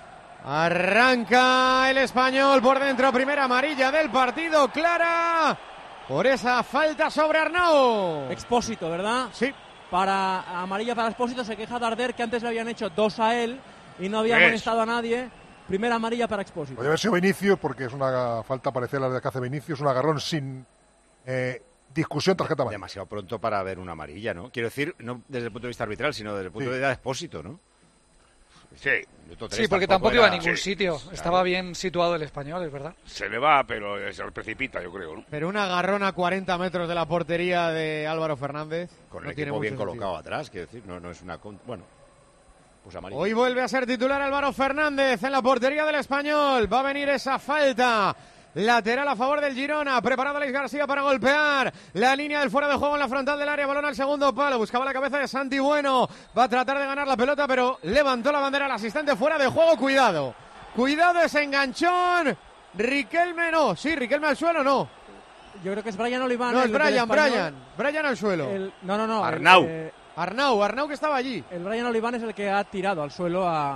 Arranca el Español por dentro, primera amarilla del partido, clara por esa falta sobre Arnau. Expósito, ¿verdad? Sí. Para amarilla para Expósito, se queja Darder que antes le habían hecho dos a él y no había ¿Ves? molestado a nadie. Primera amarilla para Expósito. Podría haber sido Vinicius porque es una falta parecida a la que hace Vinicius, un agarrón sin eh, discusión, tarjeta amarilla. Demasiado pronto para ver una amarilla, ¿no? Quiero decir, no desde el punto de vista arbitral, sino desde el punto Sí. de vista de Expósito, ¿no? Sí. Sí, porque tampoco iba a era- ningún sí, sitio. claro. Estaba bien situado el Español, es verdad. Se le va, pero se le precipita, yo creo, ¿no? Pero un agarrón a cuarenta metros de la portería de Álvaro Fernández. Con no el tiene equipo mucho bien sentido. colocado atrás, quiero decir, no, no es una... con- Bueno, pues amarilla. Hoy vuelve a ser titular Álvaro Fernández en la portería del Español. Va a venir esa falta lateral a favor del Girona. Preparado Alex García para golpear la línea del fuera de juego en la frontal del área. Balón al segundo palo. Buscaba la cabeza de Santi Bueno. Va a tratar de ganar la pelota, pero levantó la bandera al asistente fuera de juego. Cuidado. Cuidado ese enganchón. Riquelme no. Sí, Riquelme al suelo no. Yo creo que es Brian Oliván. No, es el del Brian, Español. Brian. Brian al suelo. El- no, no, no. el- Arnau. eh, Arnau, Arnau que estaba allí. el Brian Oliván es el que ha tirado al suelo a,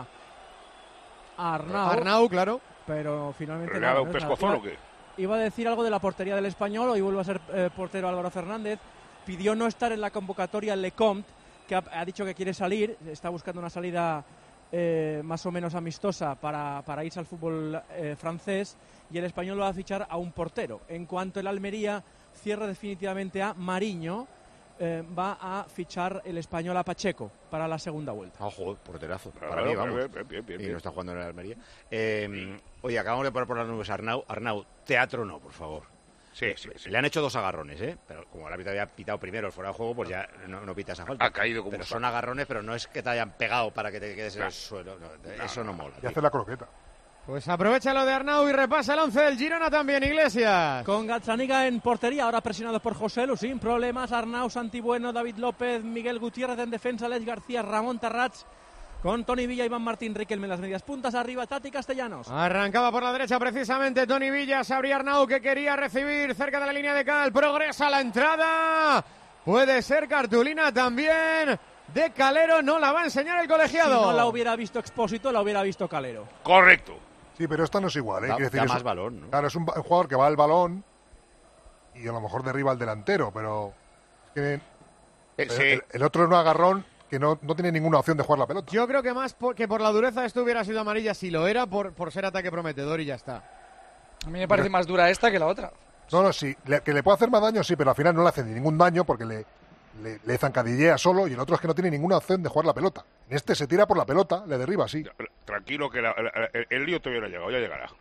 a Arnau. Arnau, claro. Pero finalmente ¿Le no, ha dado no un es nada. pescozón Iba- o qué? Iba a decir algo de la portería del Español, hoy vuelve a ser eh, portero Álvaro Fernández. Pidió no estar en la convocatoria Lecomte, que ha, ha dicho que quiere salir, está buscando una salida eh, más o menos amistosa para, para irse al fútbol eh, francés, y el Español va a fichar a un portero. En cuanto el Almería cierra definitivamente a Mariño, eh, va a fichar el Español a Pacheco para la segunda vuelta. Ah, joder, porterazo. Claro, Para mí, bien, vamos. bien, bien, bien, Y bien. no está jugando en el Almería. Eh, oye, acabamos de poner por las nubes a Arnau. Arnau, teatro no, por favor. Sí, sí, sí. Le han hecho dos agarrones, ¿eh? Pero como el árbitro había pitado primero el fuera de juego, pues ya no, no pita esa falta. Ha caído como Pero un son saco. agarrones, pero no es que te hayan pegado para que te quedes en Claro. el suelo. No, eso no mola. Y tío. hace la croqueta. Pues aprovecha lo de Arnau y repasa el once del Girona también, Iglesias. Con Gazzaniga en portería, ahora presionado por Joselu, sin problemas. Arnau, Santi Bueno, David López, Miguel Gutiérrez en defensa, Alex García, Ramón Tarrats, con Toni Villa, Iván Martín, Riquelme en las medias puntas, arriba Tati Castellanos. Arrancaba por la derecha precisamente Toni Villa, se abría Arnau que quería recibir cerca de la línea de cal, progresa la entrada, puede ser cartulina también de Calero, no la va a enseñar el colegiado. Si no la hubiera visto Expósito, la hubiera visto Calero. Correcto. Sí, pero esta no es igual, ¿eh? Da- Quiero decir, da es- más balón, ¿no? Claro, es un, ba- un jugador que va al balón y a lo mejor derriba al delantero, pero es que Eh, el, sí. el- el otro es un agarrón que no, no tiene ninguna opción de jugar la pelota. Yo creo que más por, que por la dureza esto hubiera sido amarilla si lo era, por, por ser ataque prometedor y ya está. A mí me parece más dura esta que la otra. No, no, sí, le- que le puede hacer más daño, sí, pero al final no le hace ni ningún daño porque le, le, le zancadillea solo y el otro es que no tiene ninguna opción de jugar la pelota. En este se tira por la pelota, le derriba, sí. Tranquilo, que la- la- el, el lío todavía no ha llegado, ya llegará.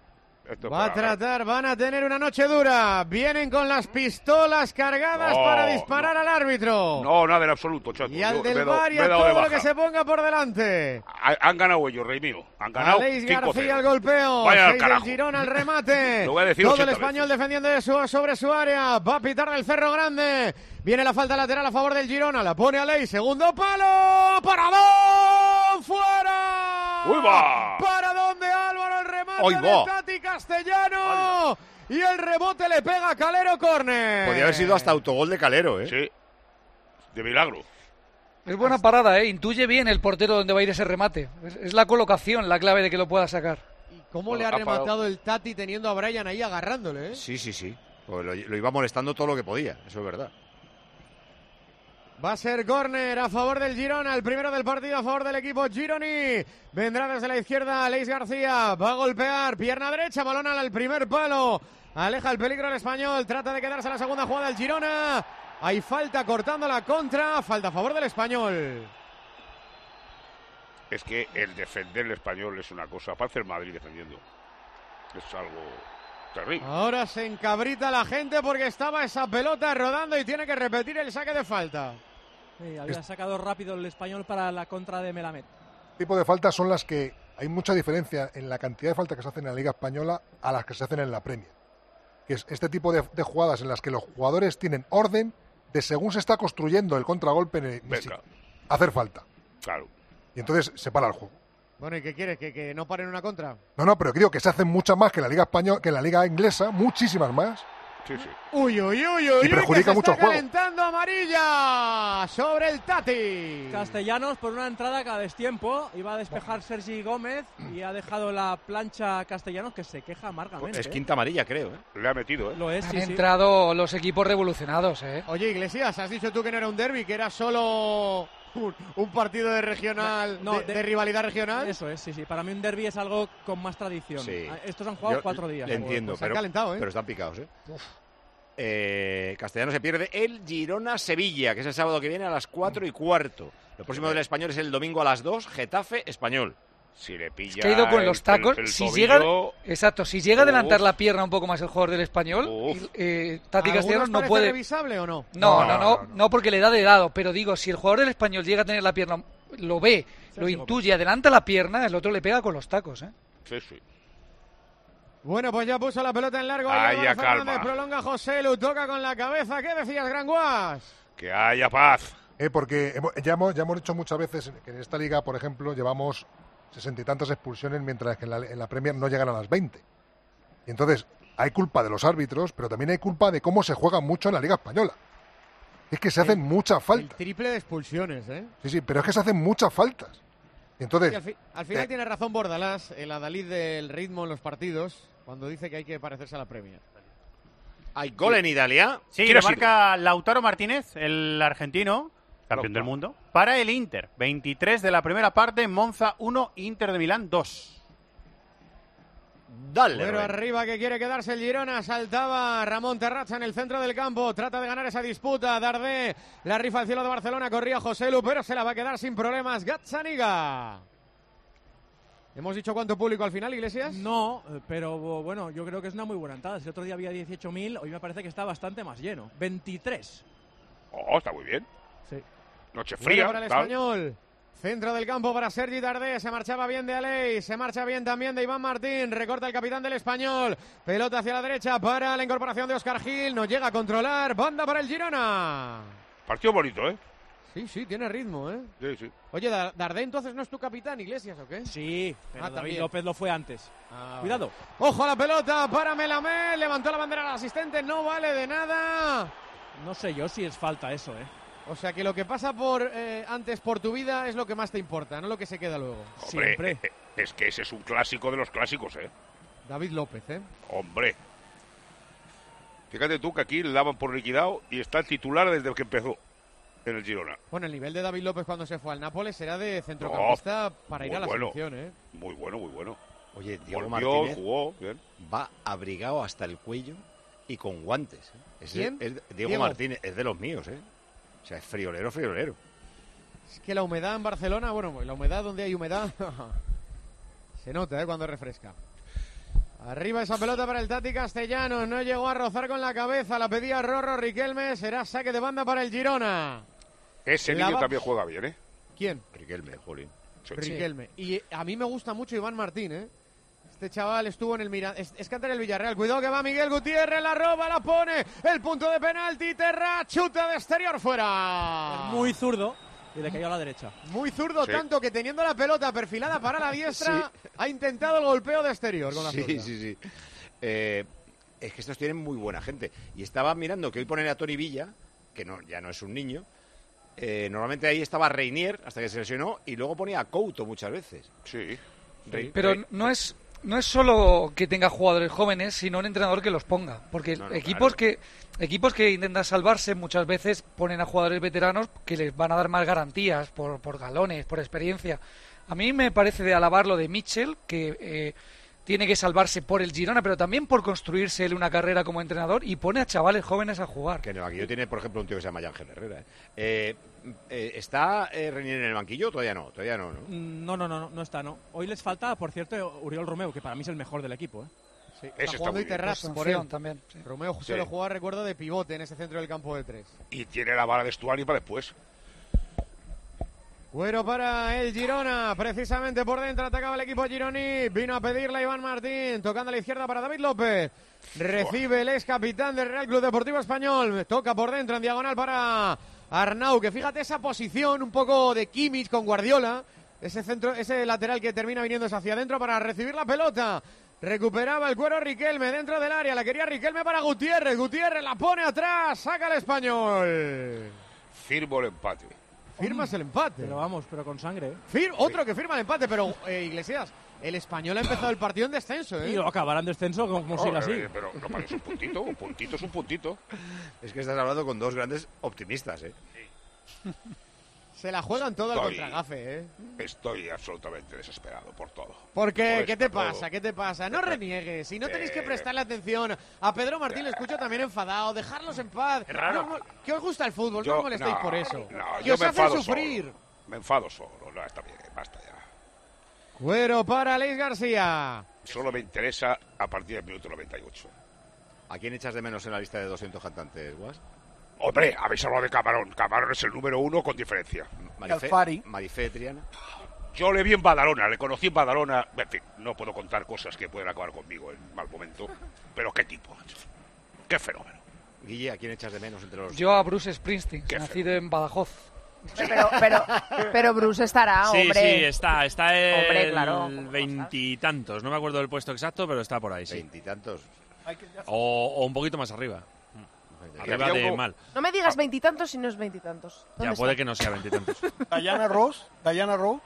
Esto Va a para- tratar, van a tener una noche dura. Vienen con las pistolas cargadas No, para disparar al árbitro. No, nada en absoluto, chato. Y al Yo me he del dado- bar y me he a dado de todo lo baja. que se ponga por delante. Ha- Han ganado ellos, rey mío. Han ganado Aleix cinco cero. García al golpeo. Vaya al seis del carajo. Girona al remate. Lo voy a decir Todo el ochenta español defendiendo de su- sobre su área. Va a pitar del Cerro Grande. Viene la falta lateral a favor del Girona. La pone Aleix. Segundo palo. ¡Paradón! ¡Fuera! ¡Uy, va! ¿Para dónde Álvaro? El remate ¡Uy, de va! Tati Castellano. Y el rebote le pega a Calero Córner. Podría haber sido hasta autogol de Calero, ¿eh? Sí, de milagro. Es buena parada, ¿eh? Intuye bien el portero dónde va a ir ese remate. Es, es la colocación la clave de que lo pueda sacar. ¿Cómo Bueno, le ha ha parado. rematado el Tati teniendo a Brian ahí agarrándole, eh? Sí, sí, sí. Pues lo, lo iba molestando todo lo que podía, eso es verdad. Va a ser córner a favor del Girona, el primero del partido a favor del equipo Gironi. Vendrá desde la izquierda Aleix García, va a golpear, pierna derecha, balón al primer palo. Aleja el peligro el español, trata de quedarse a la segunda jugada el Girona. Hay falta cortando la contra, falta a favor del español. Es que el defender el español es una cosa. Parece el Madrid defendiendo. Es algo terrible. Ahora se encabrita la gente porque estaba esa pelota rodando y tiene que repetir el saque de falta. Sí, había sacado rápido el español para la contra de Melamed. Este tipo de faltas son las que hay mucha diferencia en la cantidad de faltas que se hacen en la Liga Española a las que se hacen en la Premier. Que es este tipo de, de jugadas en las que los jugadores tienen orden de según se está construyendo el contragolpe en el- Venga. hacer falta. Claro. Y entonces se para el juego. Bueno, ¿y qué quieres? ¿Que, que no paren una contra? No, no, pero digo que se hacen muchas más que en la Liga española, que en la Liga inglesa, muchísimas más. Sí, sí. Uy, uy, uy, uy, Y perjudica que mucho se el está juego. calentando amarilla sobre el Tati. Castellanos por una entrada cada destiempo. Iba a despejar Sergi Gómez y ha dejado la plancha a Castellanos, que se queja amargamente. Es quinta amarilla, creo, ¿eh? Le ha metido, ¿eh? Lo es, Han sí, sí. entrado los equipos revolucionados, ¿eh? Oye, Iglesias, has dicho tú que no era un derbi, que era solo un, un partido de regional, No, de, de- de rivalidad regional. Eso es, sí, sí. Para mí un derby es algo con más tradición. Sí. Estos han jugado Yo cuatro días. Le entiendo, Pues se han pero, calentado, ¿eh? pero están picados, ¿eh? Eh, Castellano se pierde el Girona-Sevilla, que es el sábado que viene a las cuatro y cuarto. Lo próximo del Español es el domingo a las dos, Getafe-Español. Si le pilla. Que ha ido con los el- tacos. el- el si tobillo, llega, exacto, si llega a adelantar Uf. la pierna un poco más el jugador del español, Uf. eh, Tati ¿A Castellanos algunos no parece puede. revisable o no? No, no, No, no, no, no, no. porque le da de dado. Pero digo, si el jugador del español llega a tener la pierna, lo ve, lo intuye, adelanta la pierna, el otro le pega con los tacos, ¿eh? Sí, sí. Bueno, pues ya puso la pelota en largo. ahí Haya Álvaro Fernández, calma. prolonga José Lu, toca con la cabeza. ¿Qué decías, Gran Guas? Que haya paz. Eh, porque hemos- ya, hemos, ya hemos dicho muchas veces que en esta liga, por ejemplo, llevamos sesenta y tantas expulsiones, mientras que en la, en la Premier no llegan a las veinte. Y entonces, hay culpa de los árbitros, pero también hay culpa de cómo se juega mucho en la Liga Española. Es que se hacen muchas El faltas. triple de expulsiones, ¿eh? Sí, sí, pero es que se hacen muchas faltas. Y entonces, Y al, fi- al final eh, tiene razón Bordalás, el adalid del ritmo en los partidos, cuando dice que hay que parecerse a la Premier. Hay gol en Italia. Sí, ¿Quién le ha sido? marca Lautaro Martínez, el argentino, campeón del mundo, para el Inter. veintitrés de la primera parte, Monza uno, Inter de Milán dos. Dale, Pero Rubén. arriba que quiere quedarse el Girona, saltaba Ramón Terraza en el centro del campo, trata de ganar esa disputa, Dardé, la rifa al cielo de Barcelona, corría José Lu, pero se la va a quedar sin problemas, Gazzaniga. ¿Hemos dicho cuánto público al final, Iglesias? No, eh, pero bueno, yo creo que es una muy buena entrada. Si el otro día había dieciocho mil, hoy me parece que está bastante más lleno. veintitrés. Oh, está muy bien. Sí. Noche Bueno fría. para el tal. español. Centro del campo para Sergi Dardé. Se marchaba bien de Aleix. Se marcha bien también de Iván Martín. Recorta el capitán del español. Pelota hacia la derecha para la incorporación de Óscar Gil. No llega a controlar. Banda para el Girona. Partido bonito, ¿eh? Sí, sí, tiene ritmo, ¿eh? Sí, sí. Oye, Da- Dardé entonces no es tu capitán, Iglesias, ¿o qué? Sí, pero Ah, David también. López lo fue antes. Ah, Cuidado. Ojo a la pelota para Melamé. Levantó la bandera al asistente. No vale de nada. No sé yo si es falta eso, ¿eh? O sea que lo que pasa por eh, antes por tu vida es lo que más te importa, no lo que se queda luego. Hombre, Siempre. eh, eh, es que ese es un clásico de los clásicos, ¿eh? David López, ¿eh? Hombre. Fíjate tú que aquí le daban por liquidado y está el titular desde que empezó en el Girona. Bueno, el nivel de David López cuando se fue al Nápoles era de centrocampista Oh, para ir muy a la bueno. selección, ¿eh? Muy bueno, muy bueno. Oye, Diego Volvió, Martínez jugó, bien. va abrigado hasta el cuello y con guantes. ¿eh? Es de- ¿Quién? es de- Diego, Diego. Martínez es de los míos, ¿eh? O sea, es friolero, friolero. Es que la humedad en Barcelona, bueno, la humedad donde hay humedad se nota, ¿eh? Cuando refresca. Arriba esa pelota para el Tati Castellanos, no llegó a rozar con la cabeza, la pedía Rorro Riquelme, será saque de banda para el Girona. Ese La niño va... también juega bien, ¿eh? ¿Quién? Riquelme, jolín. Sí. Riquelme. Y a mí me gusta mucho Iván Martín, ¿eh? Este chaval estuvo en el Miranda, es, es cantera del Villarreal, cuidado que va Miguel Gutiérrez, la roba, la pone, el punto de penalti, Terra, chuta de exterior fuera. Muy zurdo. Y le cayó a la derecha. Muy zurdo, Sí. tanto que teniendo la pelota perfilada para la diestra, Sí. ha intentado el golpeo de exterior con la Sí, zurda. sí, sí. Eh, es que estos tienen muy buena gente. Y estaba mirando que hoy ponen a Tony Villa, que no, ya no es un niño. Eh, normalmente ahí estaba Reinier, hasta que se lesionó, y luego ponía a Couto muchas veces. Sí. Rey- Pero Rey- no es no es solo que tenga jugadores jóvenes, sino un entrenador que los ponga, porque No, no, equipos claro. que equipos que intentan salvarse muchas veces ponen a jugadores veteranos que les van a dar más garantías por, por galones, por experiencia. A mí me parece de alabar lo de Mitchell, que eh, tiene que salvarse por el Girona, pero también por construirse él una carrera como entrenador y pone a chavales jóvenes a jugar. Que no, aquí yo tiene, por ejemplo, un tío que se llama Ángel Herrera. ¿eh? Eh, eh, ¿Está eh, Reinier en el banquillo? Todavía no, todavía no, ¿no? No, no, no, no, no está, no. Hoy les falta, por cierto, Uriol Romeu, que para mí es el mejor del equipo, ¿eh? Sí, Ese está está jugando muy y bien. Terraz Pues por él. sanción también, sí. Romeo Sí. se lo jugaba, recuerdo, de pivote en ese centro del campo de tres. Y tiene la bala de Stuani para después. Cuero para el Girona, precisamente por dentro atacaba el equipo gironí, vino a pedirle a Iván Martín, tocando a la izquierda para David López, recibe el ex capitán del Real Club Deportivo Español, toca por dentro en diagonal para Arnau, que fíjate esa posición un poco de Kimmich con Guardiola, ese centro, ese lateral que termina viniéndose hacia adentro para recibir la pelota. Recuperaba el Cuero Riquelme dentro del área, la quería Riquelme para Gutiérrez, Gutiérrez la pone atrás, saca el Español. Firmo el empate. Firmas el empate. Pero vamos, pero con sangre, ¿eh? Fir- otro que firma el empate, pero eh, Iglesias, el Español ha empezado el partido en descenso, ¿eh? Y lo acabará en descenso como siga así. Eh, pero no, pero es un puntito, un puntito es un puntito. Es que estás hablando con dos grandes optimistas, ¿eh? Se la juegan todo al Estoy- contragafe, ¿eh? Estoy absolutamente desesperado por todo. ¿Por qué? Por ¿Qué esto, te todo. pasa? ¿Qué te pasa? No reniegues. Si no tenéis que Eh. prestarle atención a Pedro Martín, le escucho también enfadado. Dejarlos en paz. raro. No, no, que os gusta el fútbol, no Yo- os molestéis no, por eso. no, que yo os me hacen enfado sufrir. solo. Me enfado solo. No, está bien, basta ya. Cuero para Leis García. Solo me interesa a partir del minuto noventa y ocho. ¿A quién echas de menos en la lista de doscientos cantantes, Guas? Hombre, habéis hablado de Camarón. Camarón es el número uno con diferencia. Marifé, Marifé Triana. Yo le vi en Badalona, le conocí en Badalona. En fin, no puedo contar cosas que pueden acabar conmigo en mal momento. Pero qué tipo, macho. Qué fenómeno. Guille, ¿a quién echas de menos entre los...? Yo a Bruce Springsteen, nacido en Badajoz. Pero, pero, pero Bruce estará, Sí, hombre. sí, está, está el Hombre, claro. veintitantos, no me acuerdo del puesto exacto, pero está por ahí, sí. Veintitantos. O, o un poquito más arriba. Arriba Había de uno- mal. No me digas veintitantos si no es veintitantos. Ya ¿Dónde puede está? que no sea veintitantos. Diana Ross, Diana Ross.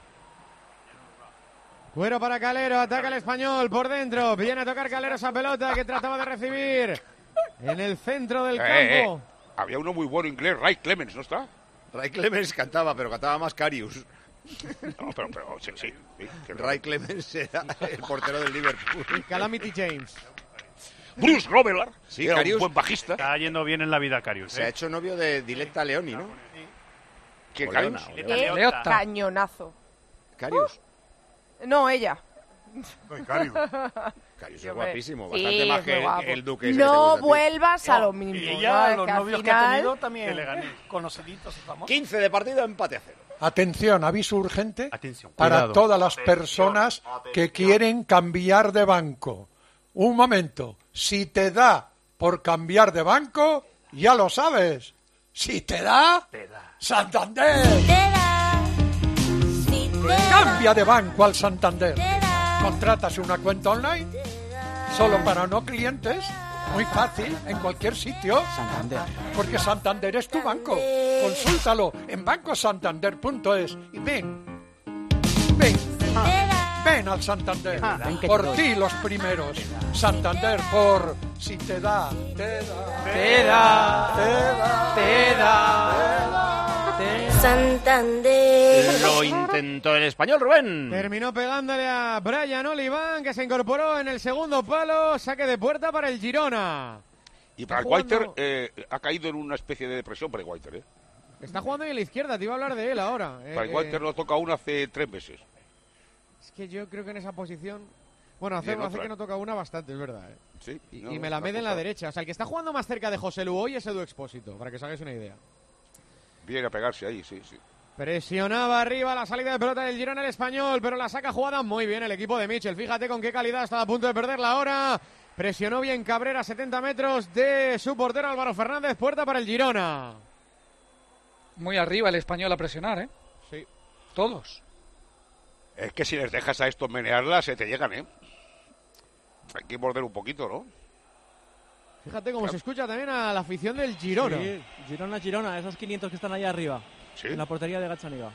Cuero para Calero, ataca el Español por dentro. Viene a tocar Calero esa pelota que trataba de recibir en el centro del Eh, campo. eh, Había uno muy bueno inglés, Ray Clemens, ¿no está? Ray Clemens cantaba, pero cantaba más Carius. No, pero, pero sí, sí. sí, que- Ray Clemens era el portero del Liverpool. Calamity James. Bruce Grovelar, Sí, era Karius. un buen bajista. Está yendo bien en la vida, Carius. Se ha ¿eh? hecho novio de Diletta Leoni, ¿no? ¿Quién, O Karius? Leona, o Qué Leona. Leota. cañonazo. Carius. No, ella. Carius. Carius es Hombre, guapísimo, sí, bastante más es que muy el, guapo. el duque ese que te No gusta a ti. vuelvas a lo mismo. Y ¿no? ella, Es los que al novios que ha final- tenido también Que le gané. conociditos y famosos. quince de partido, empate a cero. Atención, aviso urgente Atención, para cuidado. todas las personas que quieren cambiar de banco. Un momento, si te da por cambiar de banco, ya lo sabes. Si te da, Santander. Cambia de banco al Santander. Contratas una cuenta online solo para no clientes. Muy fácil, en cualquier sitio. Santander. Porque Santander es tu banco. Consúltalo en banco santander punto es y ven. Ven. Ven al Santander. ven que te Por doy. ti los primeros. Santander por si te da, te da. Te da, te da, te da. Santander. Lo intentó el Español, Rubén. Terminó pegándole a Brian Oliván, que se incorporó en el segundo palo. Saque de puerta para el Girona. Y para el Está jugando- Whiter eh, ha caído en una especie de depresión para el Whiter, ¿eh? Está jugando en la izquierda, te iba a hablar de él ahora. Eh, Para el eh, Whiter no toca uno hace tres meses. Es que yo creo que en esa posición... Bueno, hace, Y en hace otra. que no toca una bastante, es verdad. ¿eh? Sí. Y, no, y me la una mede en la cosa- derecha. O sea, el que está jugando más cerca de José Lu hoy es Edu Expósito, para que os hagáis una idea. Viene a pegarse ahí, sí, sí. Presionaba arriba la salida de pelota del Girona el Español, pero la saca jugada muy bien el equipo de Mitchell. Fíjate con qué calidad está a punto de perderla ahora. Presionó bien Cabrera a setenta metros de su portero Álvaro Fernández. Puerta para el Girona. Muy arriba el Español a presionar, ¿eh? Sí. Todos. Es que si les dejas a estos menearla, se te llegan, ¿eh? Hay que morder un poquito, ¿no? Fíjate cómo se escucha también a la afición del Girona. Sí, Girona, Girona, esos quinientos que están ahí arriba. Sí. En la portería de Gazzaniga.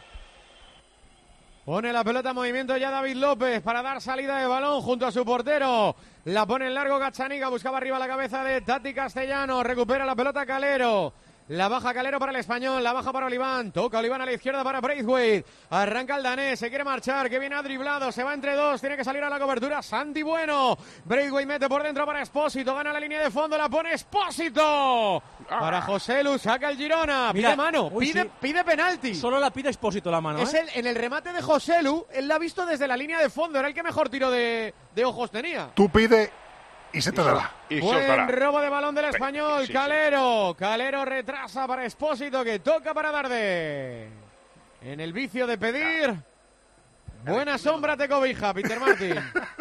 Pone la pelota en movimiento ya David López para dar salida de balón junto a su portero. La pone en largo Gazzaniga, buscaba arriba la cabeza de Tati Castellano. Recupera la pelota Calero. La baja Calero para el Español, la baja para Oliván. Toca Oliván a la izquierda para Braithwaite. Arranca el danés, se quiere marchar, que viene ha driblado, se va entre dos, tiene que salir a la cobertura. Santi Bueno. Braithwaite mete por dentro para Espósito, gana la línea de fondo, la pone Espósito. Para José Lu, saca el Girona. Mira, pide mano, uy, pide, sí. pide penalti. Solo la pide Expósito la mano, Es ¿eh? el, en el remate de José Lu, él la ha visto desde la línea de fondo, era el que mejor tiro de, de ojos tenía. Tú pide y se te dará. Y Buen soltará. robo de balón del Español, Sí, sí. Calero. Calero retrasa para Espósito, que toca para Darde. En el vicio de pedir. Buena sombra te cobija, Peter Martin.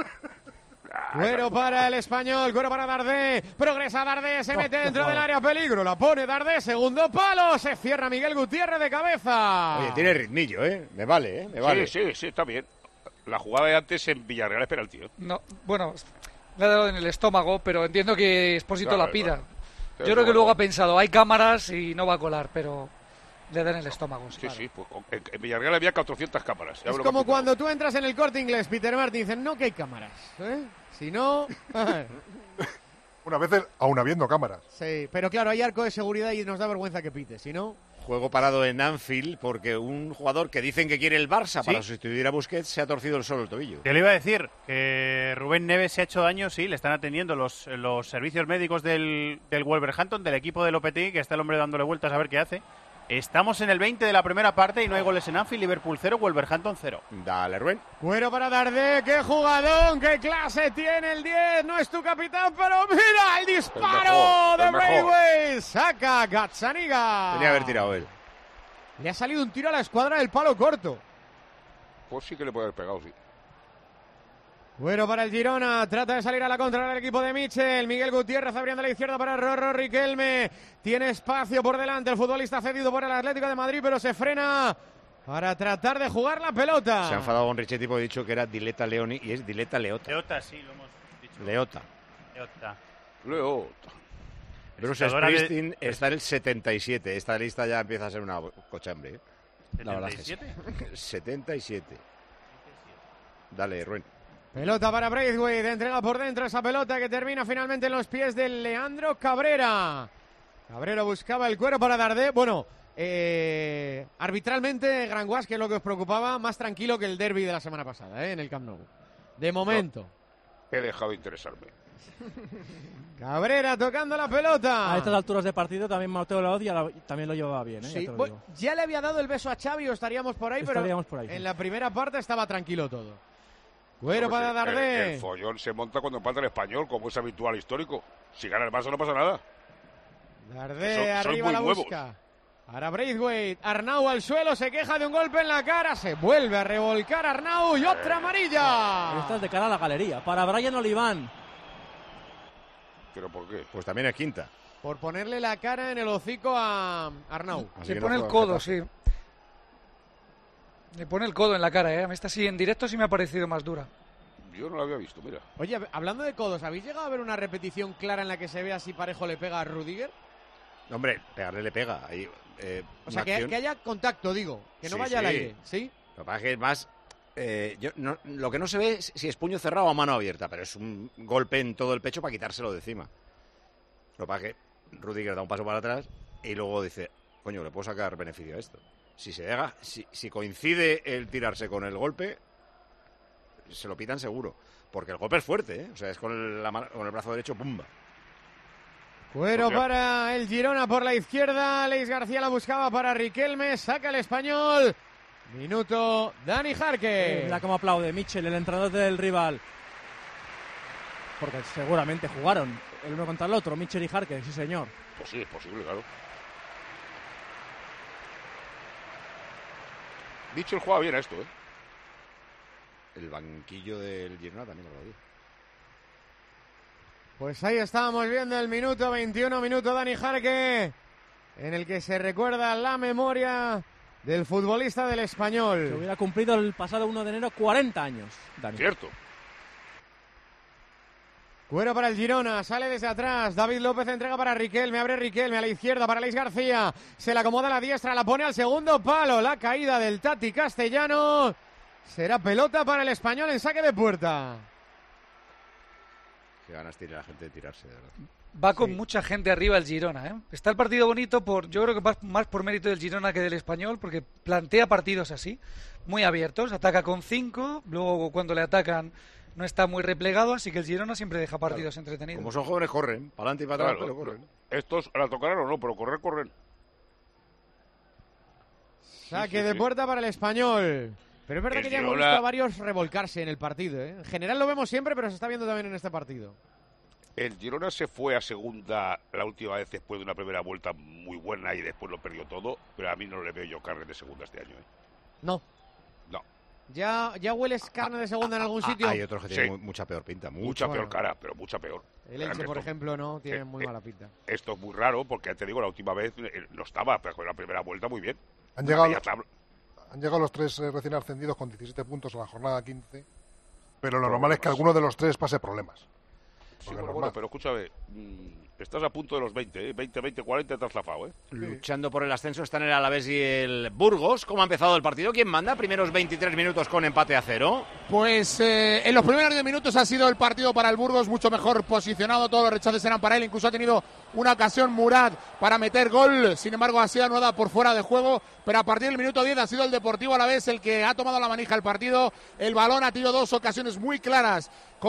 Cuero para el Español, cuero para Darde. Progresa Darde, se mete dentro del área, peligro. La pone Darde, segundo palo. Se cierra Miguel Gutiérrez de cabeza. Oye, tiene ritmillo, ¿eh? Me vale, ¿eh? Me vale. Sí, sí, sí, está bien. La jugada de antes en Villarreal es penalti, ¿eh? No, bueno, le ha dado en el estómago, pero entiendo que Expósito Claro, la pida. claro. Yo creo que luego ha pensado, hay cámaras y no va a colar, pero le da en el estómago. Sí, sí, pues en, en Villarreal había cuatrocientas cámaras. Ya Es me lo como he cuando tú entras en el Corte Inglés, Peter Martin, dicen, no que hay cámaras. ¿eh? Si no... Una vez aún habiendo cámaras. Sí, pero claro, hay arco de seguridad y nos da vergüenza que pite, si no... Juego parado en Anfield porque un jugador que dicen que quiere el Barça ¿Sí? para sustituir a Busquets se ha torcido el solo el tobillo. Te lo iba a decir, que Rubén Neves se ha hecho daño, sí, le están atendiendo los, los servicios médicos del, del Wolverhampton, del equipo de Lopetegui, que está el hombre dándole vueltas a ver qué hace. Estamos en el veinte de la primera parte y no hay goles en Anfield, Liverpool cero, Wolverhampton cero. Dale, Rubén. Cuero para Darde, qué jugadón, qué clase tiene el diez, no es tu capitán, pero mira el disparo El mejor, de el mejor. Braithwaite, saca Gazzaniga. Tenía que haber tirado él. Le ha salido un tiro a la escuadra del palo corto. Pues sí que le puede haber pegado, sí. Bueno, para el Girona, trata de salir a la contra del equipo de Mitchell. Miguel Gutiérrez abriendo a la izquierda para Rorro Riquelme. Tiene espacio por delante el futbolista cedido por el Atlético de Madrid, pero se frena para tratar de jugar la pelota. Se ha enfadado con Richetti porque ha dicho que era Diletta Leoni y es Diletta Leota. Leota, sí, lo hemos dicho. Leota. Leota. Leota. Bruce Jugadora de- Springsteen está en el setenta y siete. Esta lista ya empieza a ser una cochambre. ¿eh? La verdad es que sí. ¿setenta y siete? setenta y siete. Dale, Rubén. Pelota para Braithwaite, entrega por dentro esa pelota que termina finalmente en los pies de Leandro Cabrera. Cabrera buscaba el cuero para Darde. Bueno, eh, arbitralmente Granguas, que es lo que os preocupaba, más tranquilo que el derbi de la semana pasada, ¿eh? En el Camp Nou. De momento. He dejado de interesarme. Cabrera tocando la pelota. A estas alturas de partido también Mateo Laoz ya la- también lo llevaba bien, ¿eh? Sí, Ya te lo bueno, digo. ya le había dado el beso a Xavi o estaríamos por ahí, Estaríamos pero por ahí, sí. en la primera parte estaba tranquilo todo. Cuero Pues para el- Darde. El, el follón se monta cuando empata el Español, como es habitual histórico. Si gana el Barça no pasa nada. Darde Son- son arriba muy la nuevos. busca. Para Braithwaite. Arnau al suelo, se queja de un golpe en la cara. Se vuelve a revolcar Arnau y otra amarilla. Esta es de cara a la galería. Para Brian Oliván. ¿Pero por qué? Pues también es quinta. Por ponerle la cara en el hocico a Arnau. Le pone el codo, sí. Le pone el codo en la cara, ¿eh? A mí esta sí, en directo sí me ha parecido más dura. Yo no la había visto, mira. Oye, hablando de codos, ¿habéis llegado a ver una repetición clara en la que se vea si Parejo le pega a Rudiger? Hombre, pegarle le pega. Ahí, eh, O sea, una que, acción- que haya contacto, digo. Que no Sí, vaya al sí. aire, ¿sí? Lo que pasa es que es más... eh, yo, no- lo que no se ve es si es puño cerrado o mano abierta, pero es un golpe en todo el pecho para quitárselo de encima. Lo que pasa es que Rudiger da un paso para atrás y luego dice, coño, le puedo sacar beneficio a esto. Si se deja, si, si coincide el tirarse con el golpe, se lo pitan seguro. Porque el golpe es fuerte, ¿eh? O sea, es con el, la mano- con el brazo derecho, ¡pumba! Cuero Porque- para el Girona por la izquierda. Leis García la buscaba para Riquelme. Saca el Español. Minuto Dani Jarque. Mira cómo aplaude Mitchell, el entrenador del rival. porque seguramente jugaron el uno contra el otro, Mitchell y Jarque, sí señor. Pues sí, es posible, claro. Mitchell juega bien a esto, ¿eh? El banquillo del Girona también lo dio. Pues ahí estábamos viendo el minuto veintiuno, minuto Dani Jarque, en el que se recuerda la memoria del futbolista del Español. Que hubiera cumplido el pasado uno de enero cuarenta años, Dani. Cierto. Cuero para el Girona, sale desde atrás, David López entrega para Riquelme, abre Riquelme a la izquierda para Luis García, se la acomoda a la diestra, la pone al segundo palo, la caída del Tati Castellano, será pelota para el Español en saque de puerta. Qué ganas tiene la gente de tirarse, de verdad. Va con Sí. mucha gente arriba el Girona, ¿eh? Está el partido bonito, por yo creo que más, más por mérito del Girona que del Español, porque plantea partidos así, muy abiertos, ataca con cinco, luego cuando le atacan no está muy replegado, así que el Girona siempre deja partidos Claro. entretenidos. Como son jóvenes, corren. Para adelante y para atrás, Claro, pero corren. Estos la tocarán o no, pero correr, corren. Saque sí, de sí. puerta para el Español. Pero es verdad El que ya hemos Girona- visto a varios revolcarse en el partido, ¿eh? En general lo vemos siempre, pero se está viendo también en este partido. El Girona se fue a segunda la última vez después de una primera vuelta muy buena y después lo perdió todo, pero a mí no le veo yo carne de segunda este año, ¿eh? No. No. ¿Ya, ya hueles carne de segunda en algún sitio? Ah, hay otros que tienen Sí. mu- mucha peor pinta. Mucha Mucha peor bueno. cara, pero mucha peor. El Elche, Esto- por ejemplo, no, tiene Sí, muy eh, mala pinta. Esto es muy raro porque, ya te digo, la última vez eh, no estaba, pero con la primera vuelta muy bien. Han llegado, Media tabla. han llegado los tres eh, recién ascendidos con diecisiete puntos a la jornada quince, pero lo Problemas. normal es que alguno de los tres pase problemas. Sí, Porque bueno, normal. bueno, pero escúchame, mm, estás a punto de los veinte, ¿eh? veinte, veinte, cuarenta te has zafado, ¿eh? Luchando por el ascenso están el Alavés y el Burgos. ¿Cómo ha empezado el partido? ¿Quién manda? Primeros veintitrés minutos con empate a cero. Pues eh, en los primeros diez minutos ha sido el partido para el Burgos mucho mejor posicionado, todos los rechaces eran para él, incluso ha tenido una ocasión Murad para meter gol, sin embargo ha sido anulada por fuera de juego, pero a partir del minuto diez ha sido el Deportivo Alavés el que ha tomado la manija del partido, el balón ha tenido dos ocasiones muy claras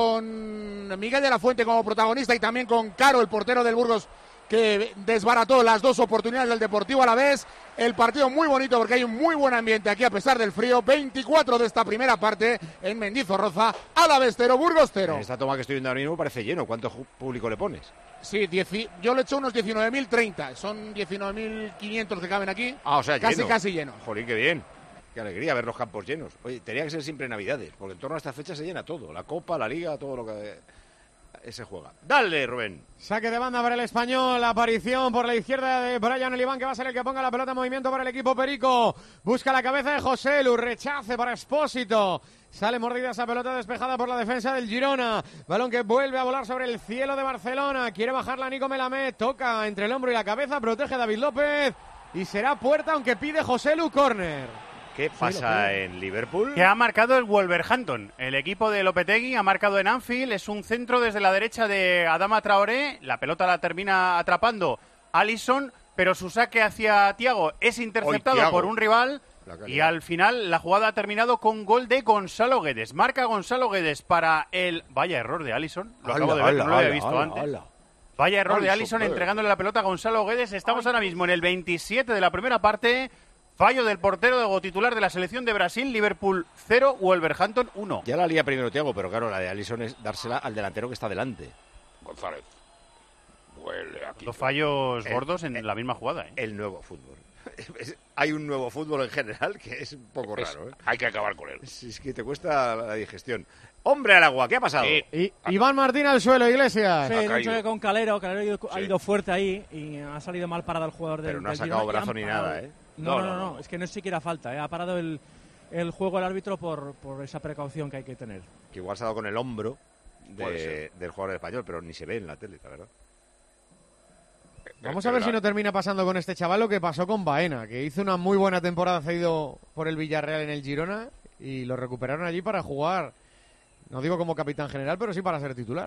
con Miguel de la Fuente como protagonista y también con Caro, el portero del Burgos, que desbarató las dos oportunidades del Deportivo Alavés. El partido muy bonito porque hay un muy buen ambiente aquí a pesar del frío. veinticuatro de esta primera parte en Mendizorroza. Alavés cero, Burgos cero. En esta toma que estoy viendo ahora mismo parece lleno. ¿Cuánto ju- público le pones? Sí, dieci- yo le he hecho unos diecinueve mil treinta. Son diecinueve mil quinientos que caben aquí. Ah, o sea, casi, lleno. casi lleno. Jolín, qué bien. Qué alegría ver los campos llenos. Oye, tenía que ser siempre Navidades, porque en torno a esta fecha se llena todo. La Copa, la Liga, todo lo que eh, se juega. Dale, Rubén. Saque de banda para el Español, aparición por la izquierda de Brian Oliván, que va a ser el que ponga la pelota en movimiento para el equipo perico. Busca la cabeza de José Lu, rechace para Expósito. Sale mordida esa pelota despejada por la defensa del Girona. Balón que vuelve a volar sobre el cielo de Barcelona. Quiere bajarla Nico Melamed, toca entre el hombro y la cabeza, protege David López. Y será puerta, aunque pide José Lu córner. ¿Qué pasa en Liverpool? Que ha marcado el Wolverhampton. El equipo de Lopetegui ha marcado en Anfield. Es un centro desde la derecha de Adama Traoré. La pelota la termina atrapando Alisson, pero su saque hacia Thiago es interceptado Thiago. por un rival. La calidad. Y al final la jugada ha terminado con gol de Gonzalo Guedes. Marca Gonzalo Guedes para el... Vaya error de Alisson. Lo acabo de ver, que no lo había visto antes. Vaya error de Alisson Alisson, entregándole la pelota a Gonzalo Guedes. Estamos ahora mismo en el veintisiete de la primera parte. Fallo del portero de titular de la selección de Brasil. Liverpool cero, Wolverhampton uno. Ya la lía primero Thiago, pero claro, la de Alisson es dársela al delantero que está delante. González. Huele aquí. Dos fallos El- gordos en la misma jugada, ¿eh? El nuevo fútbol. Es- Hay un nuevo fútbol en general que es un poco Es- raro, ¿eh? Hay que acabar con él. Es, es que te cuesta la digestión. ¡Hombre al agua! ¿Qué ha pasado? Eh, Y Iván Martín al suelo, Iglesias. Sí, Ha de caído. hecho que con Calero, Calero ha ido, ha Sí. ido fuerte ahí y ha salido mal parado el jugador del Pero no ha del sacado Girona y brazo han ni parado. nada, ¿eh? No, No, no, no, no, no. es que no es siquiera falta, ¿eh? Ha parado el, el juego el árbitro por, por esa precaución que hay que tener. Que igual se ha dado con el hombro Puede de- ser. del jugador español, pero ni se ve en la tele, la verdad. Vamos a ver si no termina pasando con este chaval lo que pasó con Baena, que hizo una muy buena temporada cedido por el Villarreal en el Girona y lo recuperaron allí para jugar, no digo como capitán general, pero sí para ser titular.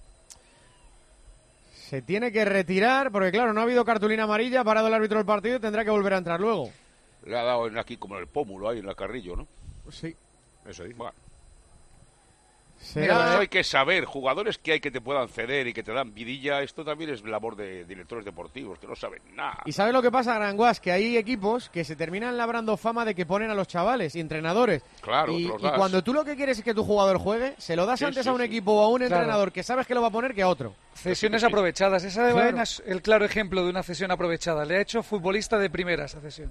Se tiene que retirar porque, claro, no ha habido cartulina amarilla, ha parado el árbitro del partido y tendrá que volver a entrar luego. Le ha dado en aquí como en el pómulo, ahí en la carrillo, ¿no? Sí. Eso dice. Bueno, Mira, eso hay que saber, jugadores que hay que te puedan ceder y que te dan vidilla, esto también es labor de directores deportivos, que no saben nada. ¿Y sabes lo que pasa, Granguas? Que hay equipos que se terminan labrando fama de que ponen a los chavales y entrenadores. Claro, y, te los y das. cuando tú lo que quieres es que tu jugador juegue, se lo das Sí, antes sí, a un sí. equipo o a un Claro. entrenador que sabes que lo va a poner que a otro. Cesiones Sí, sí. aprovechadas. Esa de Claro. Baena es el claro ejemplo de una cesión aprovechada. Le ha hecho futbolista de primera esa cesión.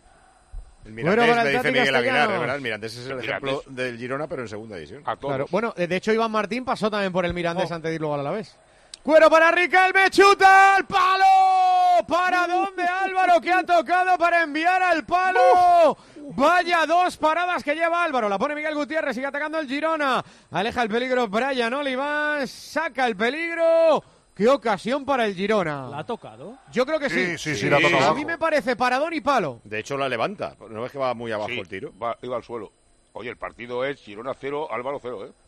El Bueno, Mirandés, para el me dice Tati Miguel Aguilar, Castellanos. de verdad, el Mirandés es el, El ejemplo Mirandés. del Girona, pero en segunda división. A todos. Claro. Bueno, de hecho Iván Martín pasó también por el Mirandés Oh. antes de ir luego al Alavés. Cuero para Riquelme, chuta al palo. ¿Para dónde Álvaro que ha tocado para enviar al palo? Vaya dos paradas que lleva Álvaro. La pone Miguel Gutiérrez, sigue atacando el Girona. Aleja el peligro Brian Oliván, saca el peligro. ¡Qué ocasión para el Girona! ¿La ha tocado? Yo creo que sí. Sí, sí, sí, la ha tocado A abajo. mí me parece paradón y palo. De hecho, la levanta. ¿No ves que va muy abajo Sí, el tiro? va- iba al suelo. Oye, el partido es Girona cero, Álvaro cero, ¿eh?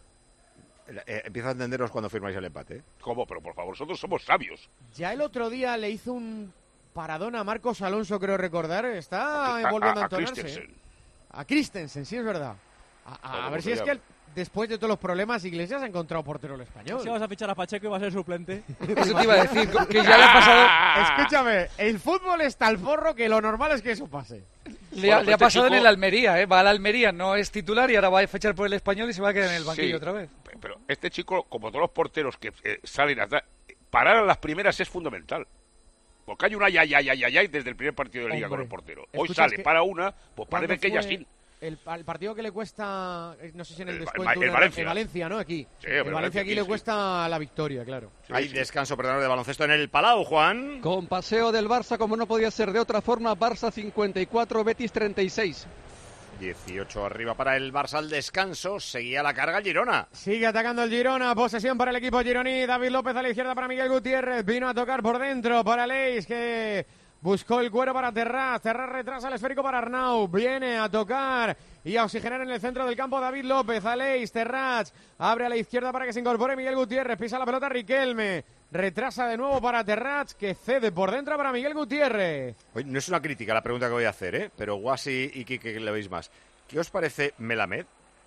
Eh, empiezo a entenderos cuando firmáis el empate. ¿eh? ¿Cómo? Pero por favor, nosotros somos sabios. Ya el otro día le hizo un paradón a Marcos Alonso, creo recordar. Está A- a- volviendo a, a entonarse. Christensen. A Christensen, sí es verdad. A, a- a ¿Cómo ver se si es llama? que el- después de todos los problemas Iglesias ha encontrado portero el español. Si vas a fichar a Pacheco y va a ser suplente. Eso te iba a decir, que ya le ha pasado... Escúchame, el fútbol está al forro que lo normal es que eso pase. Le, ha- Bueno, le ha este pasado chico- en el Almería, ¿eh? Va al Almería, no es titular y ahora va a fechar por el Español y se va a quedar en el banquillo Sí, otra vez. pe- Pero este chico, como todos los porteros que eh, salen atrás, parar a las primeras es fundamental. Porque hay una ay, ay, ay, ay, ay, ay desde el primer partido de liga Hombre, con el portero. Hoy escucha, sale, es que para una, pues ¿Cuándo parece que ya fue sí. El, el partido que le cuesta, eh, no sé si en el, El- descuento... el una- Valencia. el Valencia, ¿no? Aquí. Sí, el pero Valencia Valencia aquí aquí, le sí. cuesta la victoria, claro. Hay descanso, perdón, de baloncesto en el Palau, Juan. Con paseo del Barça, como no podía ser de otra forma, Barça cincuenta y cuatro, Betis treinta y seis. dieciocho arriba para el Barça al descanso. Seguía la carga el Girona. Sigue atacando el Girona, posesión para el equipo gironí, David López a la izquierda para Miguel Gutiérrez, vino a tocar por dentro para Leis, que buscó el cuero para Terraz, Terraz retrasa el esférico para Arnau, viene a tocar y a oxigenar en el centro del campo David López, a Leis, Terraz, abre a la izquierda para que se incorpore Miguel Gutiérrez, pisa la pelota Riquelme, retrasa de nuevo para Terraz, que cede por dentro para Miguel Gutiérrez. Oye, no es una crítica la pregunta que voy a hacer, ¿eh? Pero Guasi y Quique, que le veis más. ¿Qué os parece Melamed?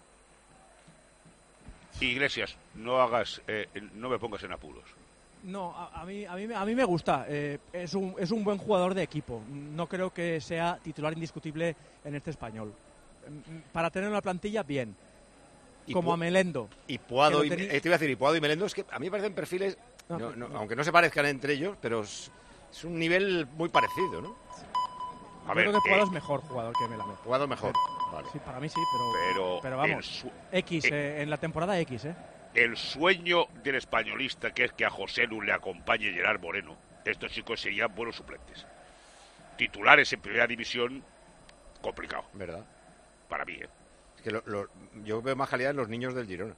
Iglesias, no hagas, eh, no me pongas en apuros. No, a, a mí, a, mí, a mí me gusta. Eh, es, un, es un buen jugador de equipo. No creo que sea titular indiscutible en este español. Mm, Para tener una plantilla, bien. Y Como Pu- a Melendo. Y Puado que y, lo teni- eh, te iba a decir, y Puado y Melendo, es que a mí me parecen perfiles, No, no, pero- no, no. aunque no se parezcan entre ellos, pero es, es un nivel muy parecido, ¿no? A Yo ver, creo que Puado eh, es mejor jugador que Melamed. Puado mejor. Vale. Sí, para mí sí, pero, Pero pero el vamos. su- X, eh, eh, en la temporada X, ¿eh? El sueño del españolista, que es que a José Lu le acompañe Gerard Moreno, estos chicos serían buenos suplentes. Titulares en primera división, complicado. ¿Verdad? Para mí, ¿eh? Es que lo- lo- yo veo más calidad en los niños del Girona.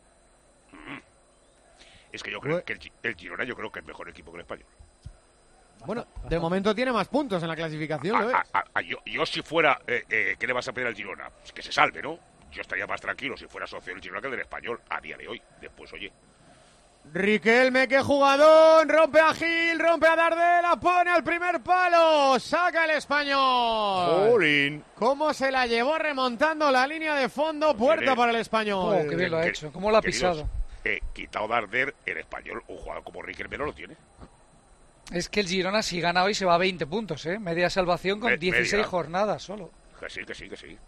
Es que yo creo que el, Gi- el Girona yo creo que es mejor equipo que el español. Bueno, de momento tiene más puntos en la clasificación, ¿lo ves? A- a- a- yo, yo si fuera, eh, eh, ¿qué le vas a pedir al Girona? Pues que se salve, ¿no? Yo estaría más tranquilo si fuera socio del Girona que el del español a día de hoy. Después, oye, Riquelme, qué jugador, rompe a Gil, rompe a Dardela, pone al primer palo, saca el español. Jolín. ¿Cómo se la llevó remontando la línea de fondo? Puerta Tiene- para el español. Oh, qué bien lo ha que- hecho, cómo lo ha queridos, pisado. eh, quitado Darder, el español, un jugador como Riquelme no lo tiene. Es que el Girona si gana hoy se va a veinte puntos, ¿eh? Media salvación con Me- dieciséis media. jornadas solo. Que sí, que sí, que sí.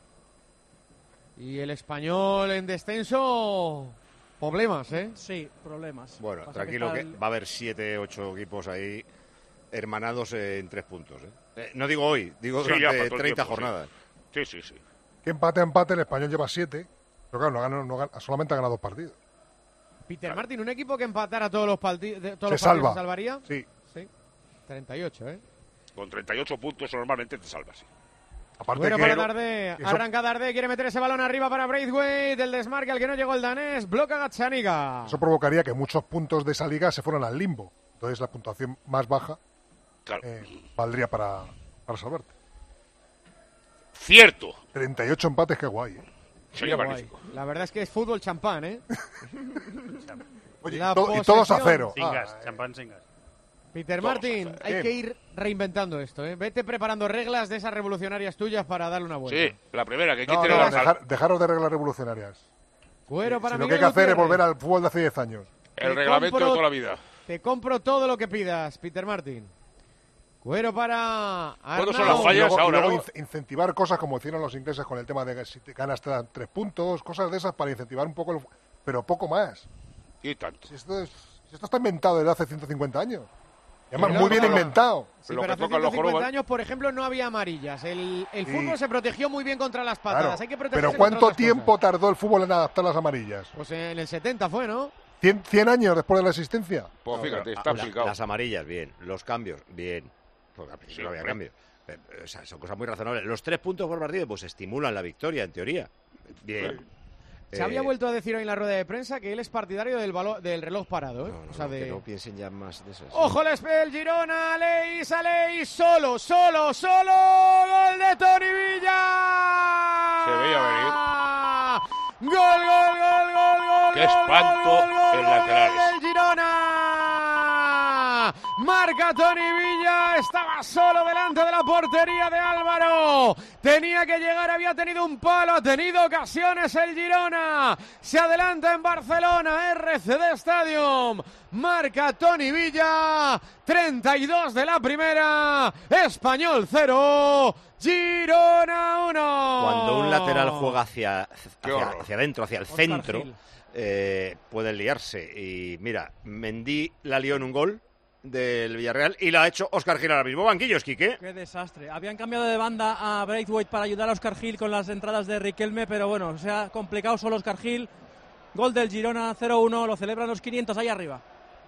Y el español en descenso, problemas, ¿eh? Sí, problemas. Bueno, Pasa tranquilo está que el- va a haber siete, ocho equipos ahí hermanados en tres puntos. ¿eh? Eh, no digo hoy, digo Sí, ya, durante para todo el treinta tiempo, sí. jornadas. Sí, sí, sí. Que empate a empate, el español lleva siete. Pero claro, no gana, no gana- solamente ha ganado dos partidos. Peter Martin, un equipo que empatara todos los, palti- de- todos Se los partidos salva. se salvaría. Sí. Sí. treinta y ocho, ¿eh? Con treinta y ocho puntos normalmente te salvas. Sí. Aparte Bueno, que para Dardé, eso- arranca Dardé, quiere meter ese balón arriba para Braithwaite, el desmarque al que no llegó el danés, bloca Gazzaniga. eso provocaría que muchos puntos de esa liga se fueran al limbo. Entonces la puntuación más baja Claro. eh, valdría para, para salvarte. Cierto. treinta y ocho empates, qué guay. ¿eh? Sería Qué guay. magnífico. La verdad es que es fútbol champán, ¿eh? Oye, La y, to- y todos a posesión. cero. Sin Ah, gas, champán sin gas. Peter Todos Martin, a hacer. hay Bien. que ir reinventando esto, ¿eh? Vete preparando reglas de esas revolucionarias tuyas para darle una vuelta. Sí, la primera, que No, quite no, la dejar- dejaros de reglas revolucionarias. Cuero para si lo Miguel que hay que hacer es Gutiérrez. volver al fútbol de hace diez años. El Te reglamento compro- de toda la vida. Te compro todo lo que pidas, Peter Martin. Cuero para ¿Cuándo son Arnau. las fallas Y luego, ahora, y luego no? inc- incentivar cosas como hicieron los ingleses con el tema de que si te ganas tra- tres puntos, cosas de esas para incentivar un poco, el, pero poco más. Y tanto. Si esto, es, si esto está inventado desde hace ciento cincuenta años. Y además, Pero muy bien no, no. inventado. Sí, Lo pero que hace tocan los ciento cincuenta jorobas. años, por ejemplo, no había amarillas. El, el Sí. fútbol se protegió muy bien contra las patadas. Claro. Hay que protegerse Pero contra ¿cuánto otras tiempo cosas. tardó el fútbol en adaptar las amarillas? Pues en el setenta fue, ¿no? ¿Cien, cien años después de la existencia? Pues No, fíjate, pero, está ah, la- aplicado. Las amarillas, bien. Los cambios, bien. Porque al principio Sí, no había hombre. cambios. Eh, O sea, son cosas muy razonables. Los tres puntos por partido, pues estimulan la victoria, en teoría. Bien. Se Eh, había vuelto a decir hoy en la rueda de prensa que él es partidario del, valo- del reloj parado, ¿eh? no, no, o sea, no, de... que no piensen ya más de eso. ¡Ojo, les el Girona! ¡Leis, Leis! ¡Solo, solo, solo! ¡Gol de Toni Villa! Se veía venir. ¡Gol, gol, gol, gol, gol! ¡Qué espanto gol, gol, en gol, laterales! gol del Girona! Marca Toni Villa, estaba solo delante de la portería de Álvaro. Tenía que llegar, había tenido un palo, ha tenido ocasiones el Girona. Se adelanta en Barcelona, R C D Stadium. Marca Toni Villa, treinta y dos de la primera. Español cero, Girona uno. Cuando un lateral juega hacia, Qué hacia, horror. hacia adentro, hacia el Óscar centro, Gil. eh, puede liarse. Y mira, Mendy la lió en un gol del Villarreal y la ha hecho Óscar Gil ahora mismo. Banquillos, Quique. Qué desastre. Habían cambiado de banda a Braithwaite para ayudar a Óscar Gil con las entradas de Riquelme, pero bueno, se ha complicado solo Óscar Gil. Gol del Girona, cero uno, lo celebran los quinientos ahí arriba.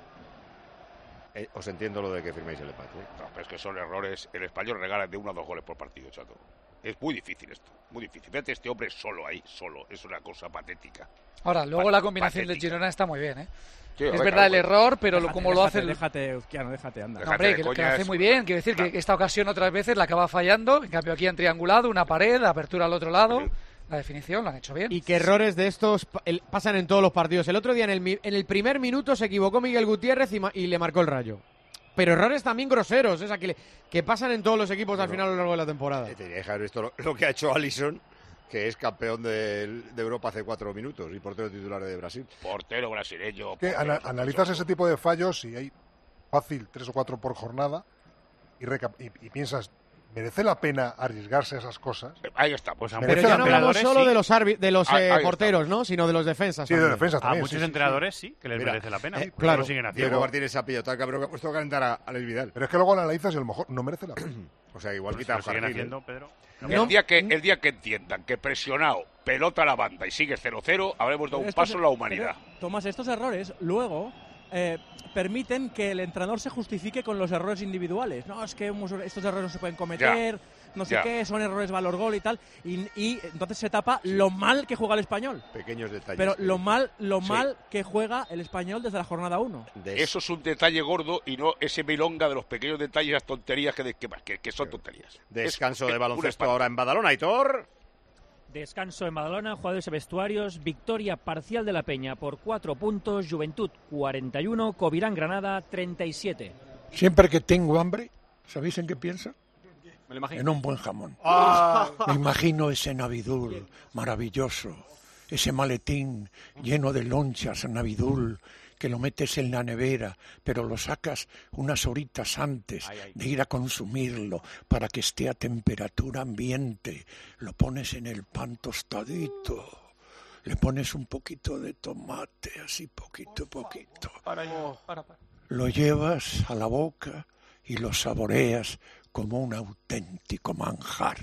Eh, os entiendo lo de que firméis el empate. ¿eh? No, pero es que son errores. El Español regala de uno a dos goles por partido, chato. Es muy difícil esto, muy difícil. Fíjate, este hombre solo ahí, solo. Es una cosa patética. Ahora, luego Pa- la combinación del patética. Girona está muy bien, ¿eh? Sí, es hombre, verdad el claro, error, pero lo, Déjate, como lo déjate, hace el... Déjate, Uzquiano, déjate, anda. No, hombre, Déjate que, de lo- que lo hace coñas. muy bien. Quiero decir que esta ocasión otras veces la acaba fallando. En cambio aquí han triangulado una pared, apertura al otro lado. La definición la han hecho bien. Y que errores de estos pa- el- pasan en todos los partidos. El otro día en el, mi- en el primer minuto se equivocó Miguel Gutiérrez y, ma- y le marcó el Rayo. Pero errores también groseros, esa que, le- que pasan en todos los equipos al final a lo largo de la temporada. Eh, Tenía que haber visto lo, lo que ha hecho Alisson, que es campeón de, de Europa hace cuatro minutos y portero titular de Brasil. Portero brasileño. Que portero ana- brasileño. analizas ese tipo de fallos y hay fácil tres o cuatro por jornada y, reca- y, y piensas, ¿merece la pena arriesgarse a esas cosas? Ahí está. Pues a Merece Pero ya la no pena. hablamos entrenadores, solo sí. de los, arbi- de los Ahí- eh, ahí está. porteros, ¿no? Sino de los defensas. Sí, de también. defensa A también. muchos sí, sí, sí. entrenadores sí, que les Mira, merece la pena. eh, porque claro. lo siguen haciendo. Diego Diego- Martínez se ha pillado tal cabrón que ha puesto a calentar a Alex Vidal. Pero es que luego lo analizas y a lo mejor no merece la pena. O sea, igual Pues quita a lo siguen Óscar Gil, haciendo, ¿eh? Pedro. No. El día, que, el día que entiendan que presionado, pelota a la banda y sigue cero cero, habremos dado Pero un estos- paso en la humanidad. pero, Tomás, estos errores luego eh, permiten que el entrenador se justifique con los errores individuales. No, es que hemos- estos errores no se pueden cometer, no sé ya. qué, son errores valor gol y tal. Y, y entonces se tapa lo mal que juega el Español. Pequeños detalles. Pero que- lo mal, lo Sí. mal que juega el Español desde la jornada uno. de- Eso es un detalle gordo y no ese milonga de los pequeños detalles, las tonterías que, de- que, que- que son tonterías. Descanso Es- de es un baloncesto espanto. ahora en Badalona, Aitor. Descanso en Badalona, jugadores y vestuarios, victoria parcial de la Peña por cuatro puntos, Juventud cuarenta y uno, Covirán Granada treinta y siete. Siempre que tengo hambre, ¿sabéis en qué pienso? Me lo imagino. En un buen jamón. Ah. Me imagino ese Navidul maravilloso, ese maletín lleno de lonchas Navidul, que lo metes en la nevera, pero lo sacas unas horitas antes de ir a consumirlo para que esté a temperatura ambiente. Lo pones en el pan tostadito, le pones un poquito de tomate, así poquito, poquito. Para, para, para. Lo llevas a la boca y lo saboreas como un auténtico manjar.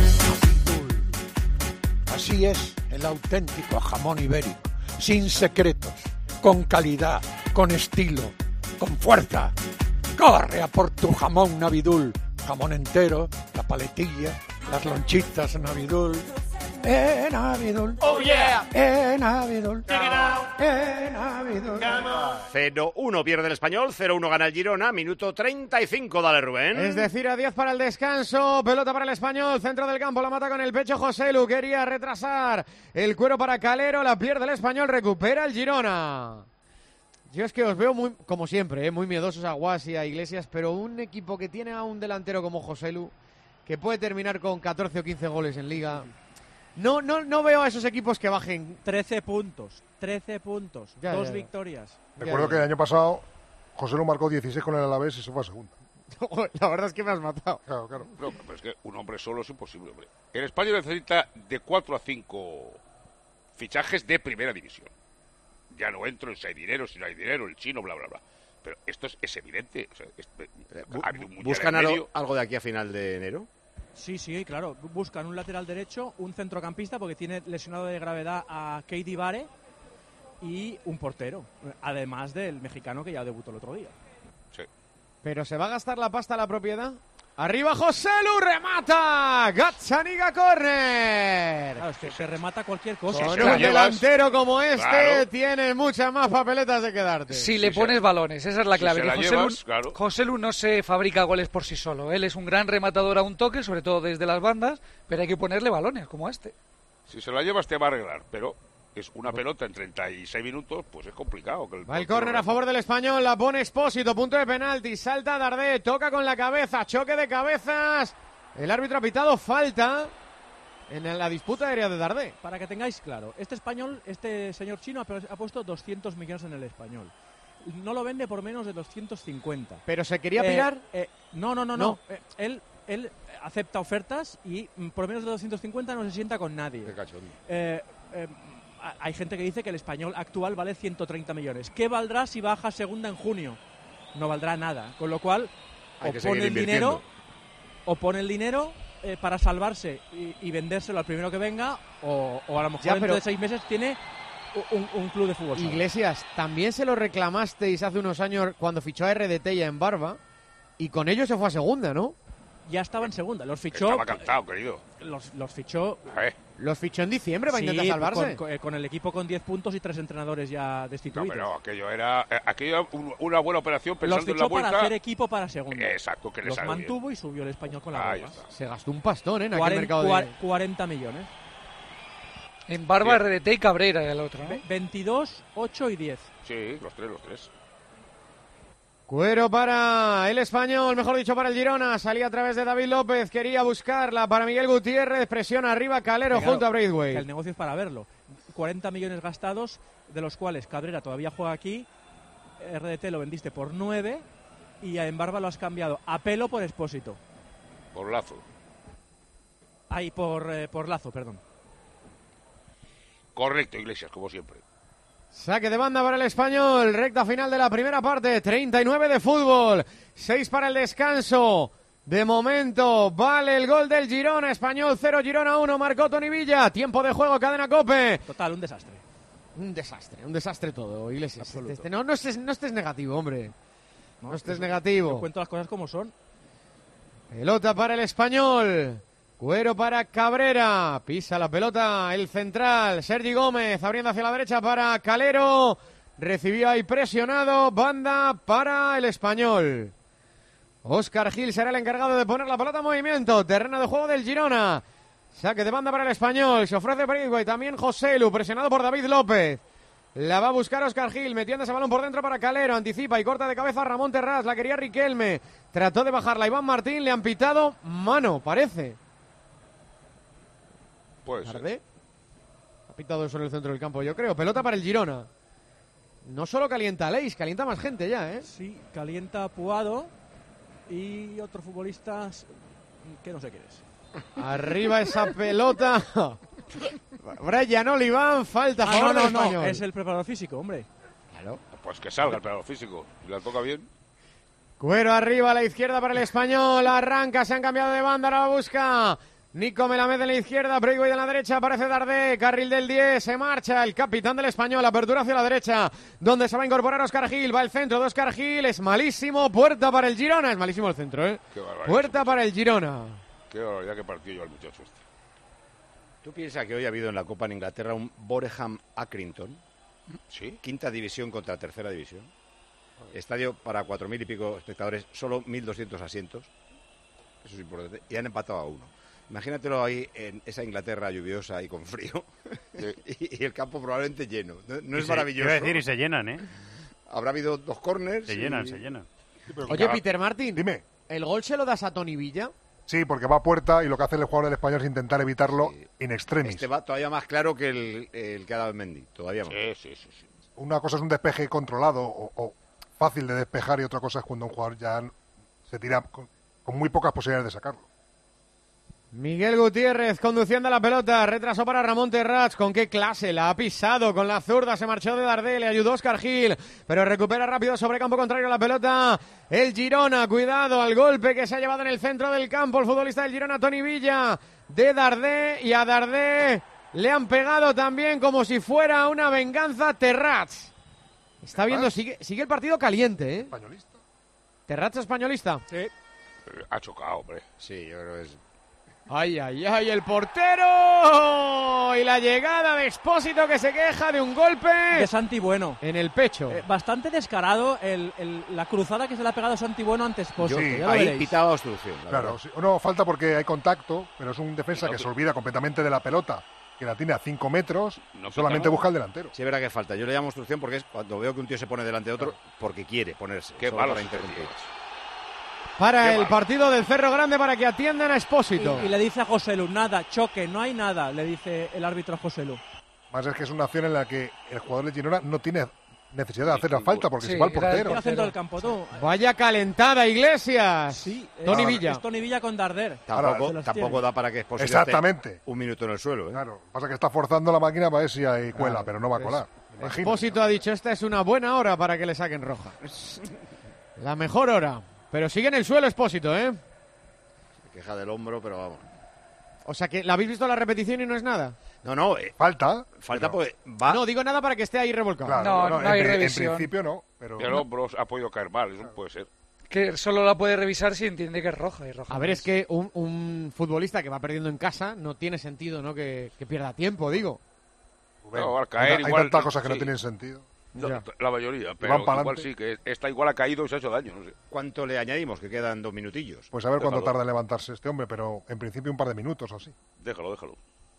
Así es el auténtico jamón ibérico, sin secretos, con calidad, con estilo, con fuerza. Corre a por tu jamón Navidul, jamón entero, la paletilla, las lonchitas Navidul. Eh, Navidul. Oh, yeah. Eh, Navidul. Eh, Navidul. cero uno pierde el Español, cero uno gana el Girona, minuto treinta y cinco, dale Rubén. Es decir, a diez para el descanso, pelota para el Español, centro del campo, la mata con el pecho José Lu, quería retrasar el cuero para Calero, la pierde el Español, recupera el Girona. Yo es que os veo muy, como siempre, ¿eh? muy miedosos a Guasi y a Iglesias, pero un equipo que tiene a un delantero como José Lu, que puede terminar con catorce o quince goles en Liga, No, no, no veo a esos equipos que bajen. trece puntos, trece puntos, Ya, dos ya, ya. victorias. Recuerdo que el año pasado José lo marcó dieciséis con el Alavés y se fue a segunda. La verdad es que me has matado. Claro, claro. No, pero es que un hombre solo es imposible, hombre. El Español necesita de cuatro a cinco fichajes de primera división. Ya no entro en si hay dinero, si no hay dinero, el chino, bla, bla, bla. Pero esto es, es evidente. O sea, es, ha habido un mundial ¿Buscan en algo, medio. algo de aquí a final de enero? Sí, sí, claro. Buscan un lateral derecho, un centrocampista, porque tiene lesionado de gravedad a Keidi Bare, y un portero. Además del mexicano que ya debutó el otro día. Sí. Pero ¿se va a gastar la pasta la propiedad? Arriba José Lu, remata. Gazzaniga corner. Claro, es que se remata cualquier cosa. Con se un la llevas, delantero como este, claro. tienes muchas más papeletas de quedarte. Si le pones balones, esa es la si clave. se que la José, llevas, Lu, claro. José Lu no se fabrica goles por sí solo. Él es un gran rematador a un toque, sobre todo desde las bandas, pero hay que ponerle balones como a este. Si se la llevas te va a arreglar, pero es una pelota en treinta y seis minutos, pues es complicado. Que el Va el portero córner a la- favor del Español, la pone Expósito, punto de penalti, salta Dardé, toca con la cabeza, choque de cabezas. El árbitro ha pitado falta en la disputa aérea de Dardé. Para que tengáis claro, este español, este señor chino ha, ha puesto doscientos millones en el Español. No lo vende por menos de doscientos cincuenta. ¿Pero se quería Eh, pirar? eh, no, no, no, No. no. Eh, él, él acepta ofertas y mm, por menos de doscientos cincuenta no se sienta con nadie. Qué cachondo. Eh, eh, a- hay gente que dice que el español actual vale ciento treinta millones. ¿Qué valdrá si baja segunda en junio? No valdrá nada. Con lo cual, Hay o que pone seguir el dinero, invirtiendo. o pone el dinero eh, para salvarse y, y vendérselo al primero que venga, o, o a lo mejor Ya, dentro pero- de seis meses tiene un, un club de fútbol. sala. Iglesias, también se lo reclamasteis hace unos años cuando fichó a R D T ya en Barba, y con ello se fue a segunda, ¿no? Ya estaba en segunda. Los fichó. Estaba cantado, querido. Los, los fichó. Eh, Los fichó en diciembre para Sí, intentar salvarse. Con, con- eh, con el equipo con diez puntos y tres entrenadores ya No, destituidos. pero aquello era, eh, aquello era un- una buena operación Los pensando en la fichó vuelta. para hacer equipo para segunda. Exacto, que le Los salió bien. mantuvo y subió el español con la Ahí Roma. está. Se gastó un pastón, ¿eh? En aquel cuarenta, mercado de... cua- cuarenta millones. En Barba, Sí. R D T y Cabrera el otro, ¿no? Ve- veintidós, ocho y diez. Sí, los tres, los tres. Cuero para el Español, mejor dicho para el Girona. Salía a través de David López, quería buscarla para Miguel Gutiérrez. Presión arriba, Calero Claro, junto a que el Braithwaite. negocio es para verlo. cuarenta millones gastados, de los cuales Cabrera todavía juega aquí. R D T lo vendiste por nueve y en Barba lo has cambiado a pelo por Expósito. Por Lazo. Ahí por, eh, por Lazo, perdón. Correcto, Iglesias, como siempre. Saque de banda para el Español, recta final de la primera parte, treinta y nueve de fútbol, seis para el descanso. De momento vale el gol del Girona, Español cero, Girona uno, marcó Toni Villa, tiempo de juego, cadena COPE. Total, un desastre. Un desastre, un desastre todo, Iglesias. Absoluto. Este- no, no, estés, no estés negativo, hombre. No, estés eso- negativo. Yo cuento las cosas como son. Pelota para el Español. Cuero para Cabrera. Pisa la pelota el central. Sergi Gómez abriendo hacia la derecha para Calero. Recibió ahí presionado. Banda para el Español. Óscar Gil será el encargado de poner la pelota en movimiento. Terreno de juego del Girona. Saque de banda para el Español. Se ofrece Braithwaite. También José Lu, presionado por David López. La va a buscar Óscar Gil, metiendo ese balón por dentro para Calero, anticipa y corta de cabeza a Ramón Terrás, la quería Riquelme, trató de bajarla Iván Martín, le han pitado mano, parece. Puede ser. ¿Tarde? Ha pitado eso en el centro del campo, yo creo. Pelota para el Girona. No solo calienta Leis, calienta más gente ya, ¿eh? Sí, calienta Puado y otro futbolista que no sé quién es. Arriba esa pelota. Brian Oliván, falta a Ah, favor no, del no, no, Español. es el preparador físico, hombre. Claro. Pues que salga el preparador físico. Si la toca bien. Cuero arriba a la izquierda para el Español, arranca, se han cambiado de banda, ahora la busca Nico Melamed en la izquierda, Braithwaite en la derecha, aparece Dardé, carril del diez, se marcha el capitán del Español, apertura hacia la derecha, donde se va a incorporar Óscar Gil, va el centro de Óscar Gil, es malísimo, puerta para el Girona, es malísimo el centro, ¿eh? Qué barbaridad. Puerta para el Girona. Qué barbaridad que partió yo al muchacho este. ¿Tú piensas que hoy ha habido en la Copa en Inglaterra un Boreham Accrington? Sí. Quinta división contra tercera división. Estadio para cuatro mil y pico espectadores, solo mil doscientos asientos. Eso es importante. Y han empatado a uno. Imagínatelo ahí en esa Inglaterra lluviosa y con frío. y, y el campo probablemente lleno. ¿No, no Y es se- maravilloso? Iba a decir, y se llenan, ¿eh? Habrá habido dos corners. Se y- llenan, se llenan. Oye, Peter Martin, Dime. ¿el gol se lo das a Toni Villa? Sí, porque va a puerta y lo que hace el jugador del Español es intentar evitarlo sí. in extremis. Este va todavía más claro que el, el que ha dado el Mendy, todavía más. Sí, sí, sí, sí. Una cosa es un despeje controlado o, o fácil de despejar y otra cosa es cuando un jugador ya se tira con, con muy pocas posibilidades de sacarlo. Miguel Gutiérrez conduciendo la pelota, retrasó para Ramón Terrats, con qué clase, la ha pisado con la zurda, se marchó de Dardé, le ayudó Óscar Gil, pero recupera rápido sobre campo contrario la pelota, el Girona, cuidado al golpe que se ha llevado en el centro del campo el futbolista del Girona, Toni Villa, de Dardé, y a Dardé le han pegado también como si fuera una venganza Terrats. Está viendo, sigue, sigue el partido caliente, ¿eh? Españolista. Terrats españolista. Sí. Ha chocado, hombre. Sí, yo creo que es... ¡Ay, ay, ay! ¡El portero! Y la llegada de Expósito que se queja de un golpe... De Santi Bueno. En el pecho. Eh, bastante descarado el, el, la cruzada que se le ha pegado Santi Bueno ante Expósito. Sí, ahí pitaba obstrucción. Claro, sí, no falta porque hay contacto, pero es un defensa que se olvida completamente de la pelota, que la tiene a cinco metros, no solamente busca el delantero. Sí, es verdad que falta. Yo le llamo obstrucción porque es cuando veo que un tío se pone delante de otro, porque quiere ponerse. Qué malo para interrumpir. Para Qué el mal. partido del Cerro Grande para que atiendan a Expósito. Y, y le dice a Joselu, nada, choque, no hay nada, le dice el árbitro a Joselu. Más es que es una acción en la que el jugador de Girona no tiene necesidad de hacer la falta porque Sí, se va al era el portero. Al centro del campo, tú. Vaya calentada, Iglesias. Sí, Toni es- Villa. Es Toni Villa con Darder. Tampoco, Se los tampoco tiene. da para que Expósito Exactamente. esté un minuto en el suelo. ¿eh? Claro, pasa que está forzando la máquina para ver si hay cuela, Claro, pero no va a colar. Imagino. Expósito ha dicho, esta es una buena hora para que le saquen roja. La mejor hora. Pero sigue en el suelo Expósito, ¿eh? Se queja del hombro, pero vamos. O sea que la habéis visto la repetición y no es nada. No, no, eh, Falta. falta pero- porque va. No, digo nada para que esté ahí revolcado. Claro, No, no en, hay pri- en revisión. principio no, pero... Y el hombro ha podido caer mal, eso puede ser. Que solo la puede revisar si entiende que es roja. Y roja A no ver, es que un, un futbolista que va perdiendo en casa no tiene sentido, ¿no? Que, que pierda tiempo, digo. Rubén, No, al hay, caer hay igual, tantas cosas que no sí. tienen sentido. No, Ya. la mayoría, van pero pa'lante. igual sí, que esta igual ha caído y se ha hecho daño, no sé. ¿Cuánto le añadimos? Que quedan dos minutillos. Pues a ver cuánto Déjalo. tarda en levantarse este hombre, pero en principio un par de minutos o así. Déjalo, déjalo.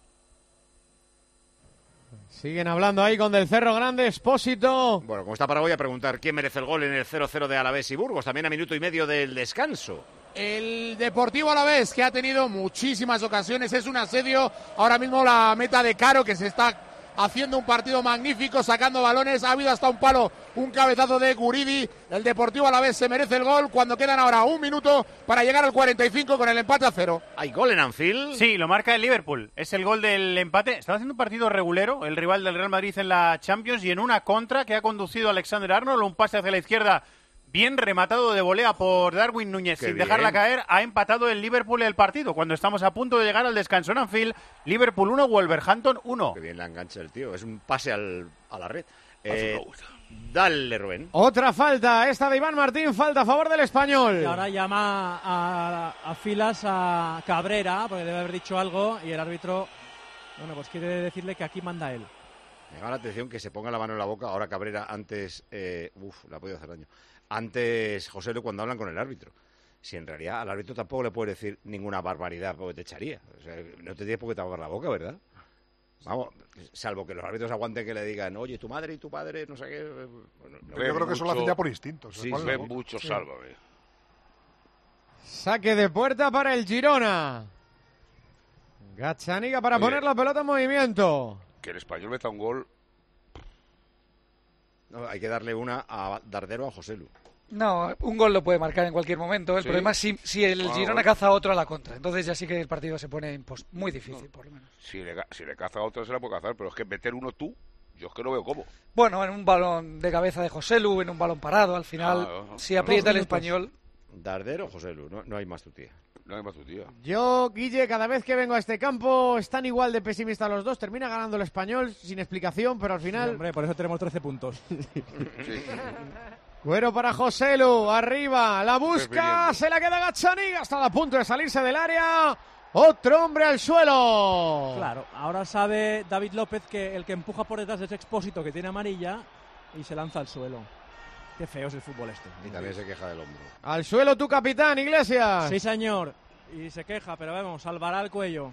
Siguen hablando ahí con Del Cerro Grande, Expósito. Bueno, como está para voy a preguntar quién merece el gol en el cero cero de Alavés y Burgos, también a minuto y medio del descanso. El Deportivo Alavés, que ha tenido muchísimas ocasiones, es un asedio. Ahora mismo la meta de Caro, que se está haciendo un partido magnífico, sacando balones. Ha habido hasta un palo, un cabezazo de Guridi. El Deportivo Alavés se merece el gol cuando quedan ahora un minuto para llegar al cuarenta y cinco con el empate a cero. ¿Hay gol en Anfield? Sí, lo marca el Liverpool. Es el gol del empate. Estaba haciendo un partido regulero, el rival del Real Madrid en la Champions, y en una contra que ha conducido Alexander Arnold, un pase hacia la izquierda bien rematado de volea por Darwin Núñez Qué sin bien. dejarla caer, ha empatado el Liverpool el partido. Cuando estamos a punto de llegar al descanso en Anfield, Liverpool uno, Wolverhampton uno. Qué bien la engancha el tío, es un pase al, a la red. Eh, dale, Rubén. Otra falta, esta de Iván Martín, falta a favor del Español. Y ahora llama a, a filas a Cabrera, porque debe haber dicho algo, y el árbitro, bueno, pues quiere decirle que aquí manda él. Me llama la atención que se ponga la mano en la boca, ahora Cabrera, antes, eh, uf, le ha podido hacer daño, antes José Lu cuando hablan con el árbitro. Si en realidad al árbitro tampoco le puede decir ninguna barbaridad porque te echaría. O sea, no te tienes por qué tapar la boca, ¿verdad? Vamos, salvo que los árbitros aguanten que le digan, oye, tu madre y tu padre, no sé qué. Bueno, no. Yo creo que eso lo hacen ya por instinto. se Sí, ponen sí. la Ve boca. mucho, Sí. sálvame. Saque de puerta para el Girona. Gazzaniga para Oye. poner la pelota en movimiento. Que el Español meta un gol. No, hay que darle una a Dardero a José Lu. No, un gol lo puede marcar en cualquier momento. El Sí. problema es si, si el Ah, Girona bueno. caza otro a la contra. Entonces ya sí que el partido se pone impos- muy difícil, por lo menos. Si le, ca- si le caza a otro se la puede cazar, pero es que meter uno tú, yo es que no veo cómo. Bueno, en un balón de cabeza de José Lu, en un balón parado, al final, Ah, no, no. si aprieta el Dos minutos. español... Dardero o José Lu, no, no hay más tu tía. No hay más tu tía. Yo, Guille, cada vez que vengo a este campo están igual de pesimistas los dos. Termina ganando el Español sin explicación, pero al Sí, final... hombre, por eso tenemos trece puntos. Sí. Cuero para Joselu, arriba, la busca, Bien. se la queda Gazzaniga, está a punto de salirse del área. Otro hombre al suelo. Claro, ahora sabe David López que el que empuja por detrás es Expósito, que tiene amarilla, y se lanza al suelo. Qué feo es el fútbol este. Y también se queja del hombro. Al suelo tu capitán, Iglesias. Sí, señor. Y se queja, pero vamos, salvará el cuello.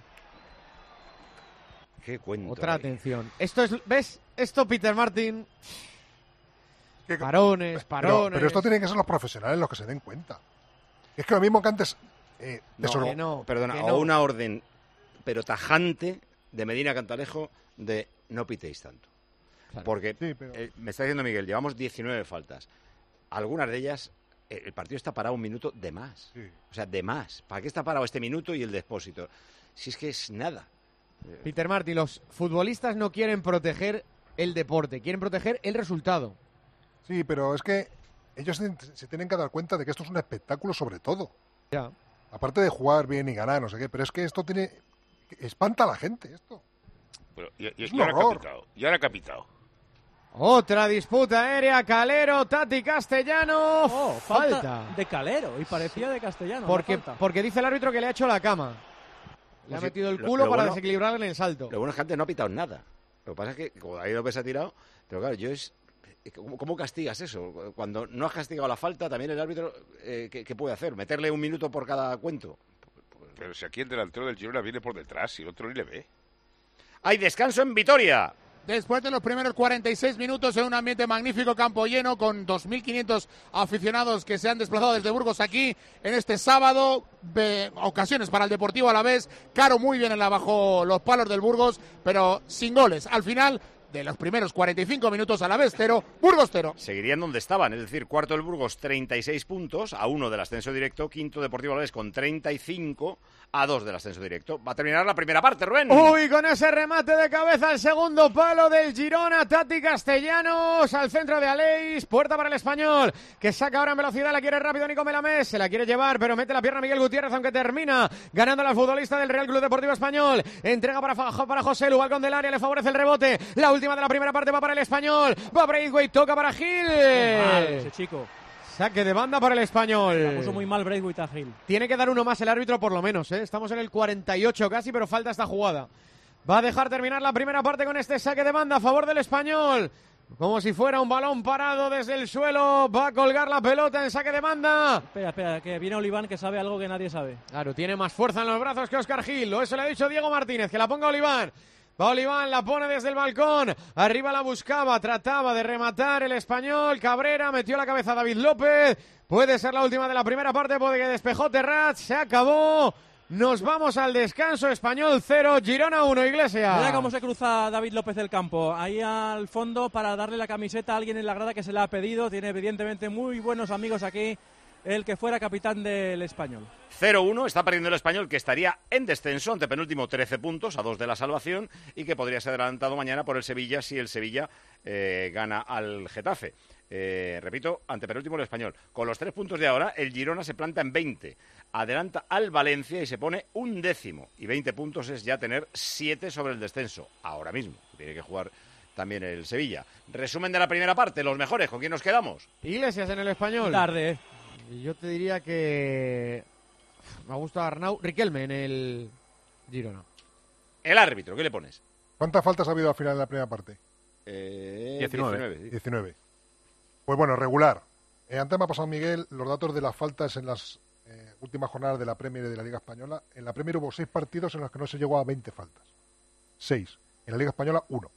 Qué cuento. Otra hay. atención. Esto es, ¿ves? Esto, Peter Martin. Que- Parones, Pero, parones. pero esto tienen que ser los profesionales los que se den cuenta. Es que lo mismo que antes eh, No, desor- que no, perdona, que o no. una orden, pero tajante, de Medina Cantalejo de no pitéis tanto. Porque, eh, me está diciendo Miguel, llevamos diecinueve faltas. Algunas de ellas, eh, el partido está parado un minuto de más. O sea, de más. ¿Para qué está parado este minuto y el de Expósito? Si es que es nada. Peter Martí, los futbolistas no quieren proteger el deporte, quieren proteger el resultado. Sí, pero es que ellos se, se tienen que dar cuenta de que esto es un espectáculo sobre todo. Ya. Aparte de jugar bien y ganar, no sé qué, pero es que esto tiene... espanta a la gente, esto. Pero, y, y, Es y un ahora horror. capitado. Y ahora capitado. Otra disputa aérea, Calero, Tati Castellano, Oh, falta. falta de Calero y parecía de Castellano. Porque, la falta. porque dice el árbitro que le ha hecho la cama. Le ha Sí, metido el lo- culo lo para bueno- desequilibrar en el salto. Lo bueno es que antes no ha pitado nada. Lo que pasa es que, como David López ha tirado, pero claro, yo es... ¿Cómo, cómo castigas eso? Cuando no has castigado la falta, también el árbitro, eh, ¿qué, qué puede hacer? ¿Meterle un minuto por cada cuento? Pero si aquí el delantero del Girona viene por detrás y el otro ni le ve. ¡Hay descanso en Vitoria! Después de los primeros cuarenta y seis minutos en un ambiente magnífico, campo lleno, con dos mil quinientos aficionados que se han desplazado desde Burgos aquí en este sábado, ve- ocasiones para el Deportivo Alavés, Caro muy bien en la bajo los palos del Burgos, pero sin goles. Al final de los primeros cuarenta y cinco minutos, Alavés cero, Burgos cero. Seguirían donde estaban, es decir, cuarto del Burgos treinta y seis puntos, a uno del ascenso directo, quinto Deportivo Alavés con treinta y cinco, a dos del ascenso directo. Va a terminar la primera parte, Rubén. Uy, con ese remate de cabeza al segundo palo del Girona, Tati Castellanos al centro de Aleix, puerta para el Español, que saca ahora en velocidad, la quiere rápido Nico Melamés, se la quiere llevar, pero mete la pierna Miguel Gutiérrez, aunque termina ganando al futbolista del Real Club Deportivo Español, entrega para, para José Lu, balcón del área, le favorece el rebote, la última de la primera parte va para el Español, va Braithwaite, toca para Gil. Mal, ese chico. Saque de banda para el Español. La puso muy mal Braithwaite a Gil. Tiene que dar uno más el árbitro por lo menos, ¿eh? Estamos en el cuarenta y ocho casi, pero falta esta jugada. Va a dejar terminar la primera parte con este saque de banda a favor del Español. Como si fuera un balón parado desde el suelo. Va a colgar la pelota en saque de banda. Espera, espera, que viene Oliván que sabe algo que nadie sabe. Claro, tiene más fuerza en los brazos que Óscar Gil. O eso le ha dicho Diego Martínez, que la ponga Oliván. Va Oliván, la pone desde el balcón. Arriba la buscaba, trataba de rematar el Español. Cabrera metió la cabeza a David López. Puede ser la última de la primera parte porque despejó Terrat. Se acabó. Nos vamos al descanso. Español cero, Girona uno, Iglesias. Mira cómo se cruza David López del campo. Ahí al fondo para darle la camiseta a alguien en la grada que se la ha pedido. Tiene evidentemente muy buenos amigos aquí. El que fuera capitán del Español. cero uno, está perdiendo el Español, que estaría en descenso, ante penúltimo trece puntos, a dos de la salvación, y que podría ser adelantado mañana por el Sevilla si el Sevilla eh, gana al Getafe. Eh, repito, ante penúltimo el Español. Con los tres puntos de ahora, el Girona se planta en veinte. Adelanta al Valencia y se pone un décimo. Y veinte puntos es ya tener siete sobre el descenso, ahora mismo. Tiene que jugar también el Sevilla. Resumen de la primera parte, los mejores, ¿con quién nos quedamos? Iglesias en el Español. Tarde. Y yo te diría que me gusta Arnau, Riquelme en el Girona. El árbitro, ¿qué le pones? ¿Cuántas faltas ha habido al final de la primera parte? Eh, diecinueve. diecinueve, sí. diecinueve. Pues bueno, regular. Eh, antes me ha pasado Miguel los datos de las faltas en las eh, últimas jornadas de la Premier y de la Liga Española. En la Premier hubo seis partidos en los que no se llegó a veinte faltas. Seis. En la Liga Española, uno.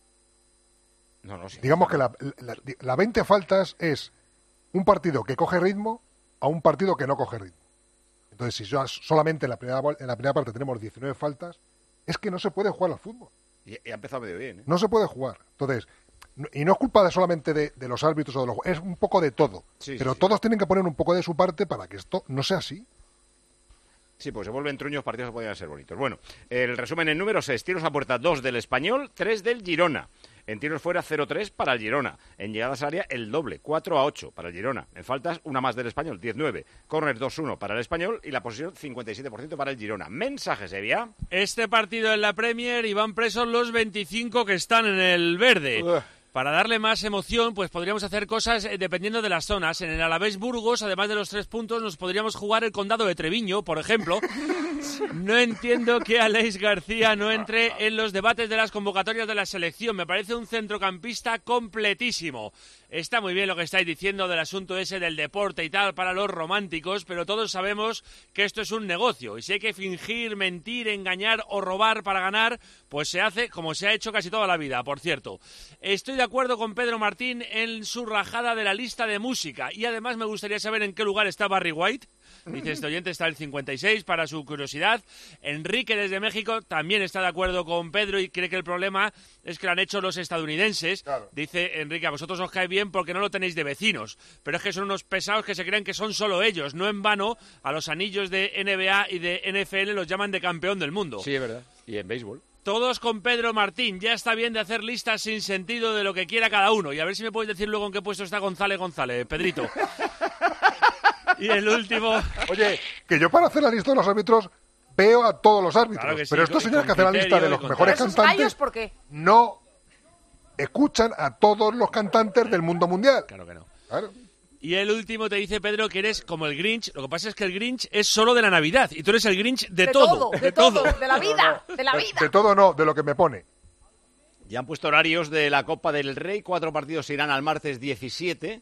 No, no, sí. Digamos que la, la, la veinte faltas es un partido que coge ritmo a un partido que no coge ritmo. Entonces, si yo solamente en la primera, en la primera parte tenemos diecinueve faltas, es que no se puede jugar al fútbol. Y, y ha empezado medio bien, ¿eh? No se puede jugar. Entonces, no- y no es culpa de solamente de, de los árbitros o de los ju- es un poco de todo. Sí, Pero sí, sí. todos tienen que poner un poco de su parte para que esto no sea así. Sí, pues se vuelven truños partidos que podrían ser bonitos. Bueno, el resumen en números es tiros a puerta dos del Español, tres del Girona. En tiros fuera cero tres para el Girona. En llegadas a área el doble, cuatro a ocho para el Girona. En faltas una más del Español, diez nueve. Corner dos uno para el Español y la posición cincuenta y siete por ciento para el Girona. Mensajes, Evia. Este partido en la Premier y van presos los veinticinco que están en el verde. Ugh. Para darle más emoción, pues podríamos hacer cosas eh, dependiendo de las zonas. En el Alavés Burgos, además de los tres puntos, nos podríamos jugar el condado de Treviño, por ejemplo. No entiendo que Aleix García no entre en los debates de las convocatorias de la selección. Me parece un centrocampista completísimo. Está muy bien lo que estáis diciendo del asunto ese del deporte y tal para los románticos, pero todos sabemos que esto es un negocio. Y si hay que fingir, mentir, engañar o robar para ganar, pues se hace como se ha hecho casi toda la vida, por cierto. Estoy de acuerdo con Pedro Martín en su rajada de la lista de música. Y además me gustaría saber en qué lugar está Barry White. Dice este oyente, está el cincuenta y seis para su curiosidad. Enrique desde México también está de acuerdo con Pedro y cree que el problema es que lo han hecho los estadounidenses. Claro. Dice Enrique, a vosotros os cae bien porque no lo tenéis de vecinos, pero es que son unos pesados que se creen que son solo ellos. No en vano a los anillos de N B A y de N F L los llaman de campeón del mundo. Sí, es verdad. Y en béisbol. Todos con Pedro Martín. Ya está bien de hacer listas sin sentido de lo que quiera cada uno. Y a ver si me puedes decir luego en qué puesto está González González, Pedrito. Y el último... Oye, que yo para hacer la lista de los árbitros veo a todos los árbitros. Claro sí, pero estos señores que hacen la lista de los mejores cantantes ¿por qué? no escuchan a todos los cantantes del mundo mundial. Claro que no. Claro. Y el último te dice, Pedro, que eres como el Grinch. Lo que pasa es que el Grinch es solo de la Navidad y tú eres el Grinch de, de todo, todo. De, de todo, de la vida, de la vida. De, de todo no, de lo que me pone. Ya han puesto horarios de la Copa del Rey. Cuatro partidos se irán al martes diecisiete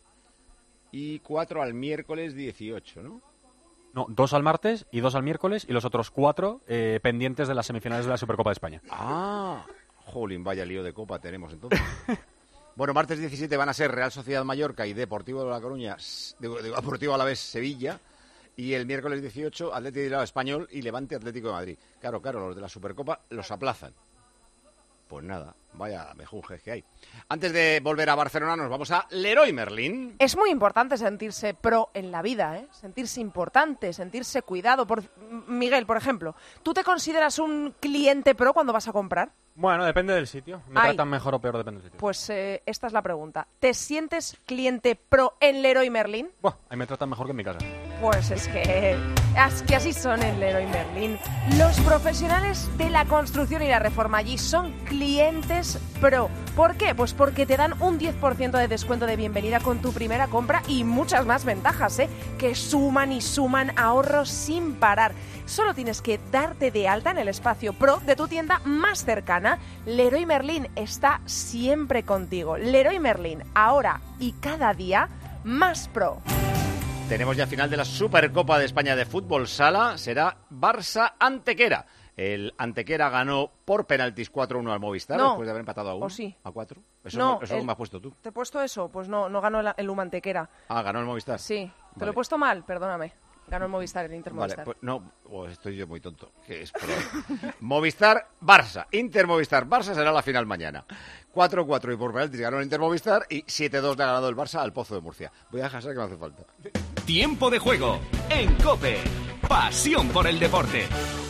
y cuatro al miércoles dieciocho, ¿no? No, dos al martes y dos al miércoles y los otros cuatro eh, pendientes de las semifinales de la Supercopa de España. Ah, jolín, vaya lío de Copa tenemos entonces. Bueno, martes diecisiete van a ser Real Sociedad Mallorca y Deportivo de La Coruña, de, de, Deportivo Alavés Sevilla, y el miércoles dieciocho Atlético de Bilbao Español y Levante Atlético de Madrid. Claro, claro, los de la Supercopa los aplazan. Pues nada, vaya mejunjes que hay. Antes de volver a Barcelona nos vamos a Leroy Merlin. Es muy importante sentirse pro en la vida, ¿eh? Sentirse importante, sentirse cuidado. Por... Miguel, por ejemplo, ¿tú te consideras un cliente pro cuando vas a comprar? Bueno, depende del sitio. Me Ay, tratan mejor o peor, depende del sitio. Pues eh, esta es la pregunta. ¿Te sientes cliente pro en Leroy Merlin? Buah, ahí me tratan mejor que en mi casa. Pues es que, es que así son en Leroy Merlin. Los profesionales de la construcción y la reforma allí son clientes pro. ¿Por qué? Pues porque te dan un diez por ciento de descuento de bienvenida con tu primera compra y muchas más ventajas, ¿eh? Que suman y suman ahorros sin parar. Solo tienes que darte de alta en el espacio pro de tu tienda más cercana. Leroy Merlin está siempre contigo. Leroy Merlin, ahora y cada día más pro. Tenemos ya final de la Supercopa de España de Fútbol Sala. Será Barça-Antequera. El Antequera ganó por penaltis cuatro uno al Movistar, no. después de haber empatado a uno. ¿O sí? ¿A cuatro? Eso, no, eso el... me has puesto tú. ¿Te he puesto eso? Pues no, no ganó el, el Humantequera. Ah, ganó el Movistar. Sí. ¿Te vale. lo he puesto mal? Perdóname. Ganó el Movistar, el Inter Movistar. Vale, pues no, oh, estoy yo muy tonto. Que es Movistar, Barça. Inter Movistar, Barça será la final mañana. cuatro cuatro y por penaltis ganó el Inter Movistar y siete dos le ha ganado el Barça al Pozo de Murcia. Voy a dejar que me hace falta. Tiempo de juego en COPE. Pasión por el deporte.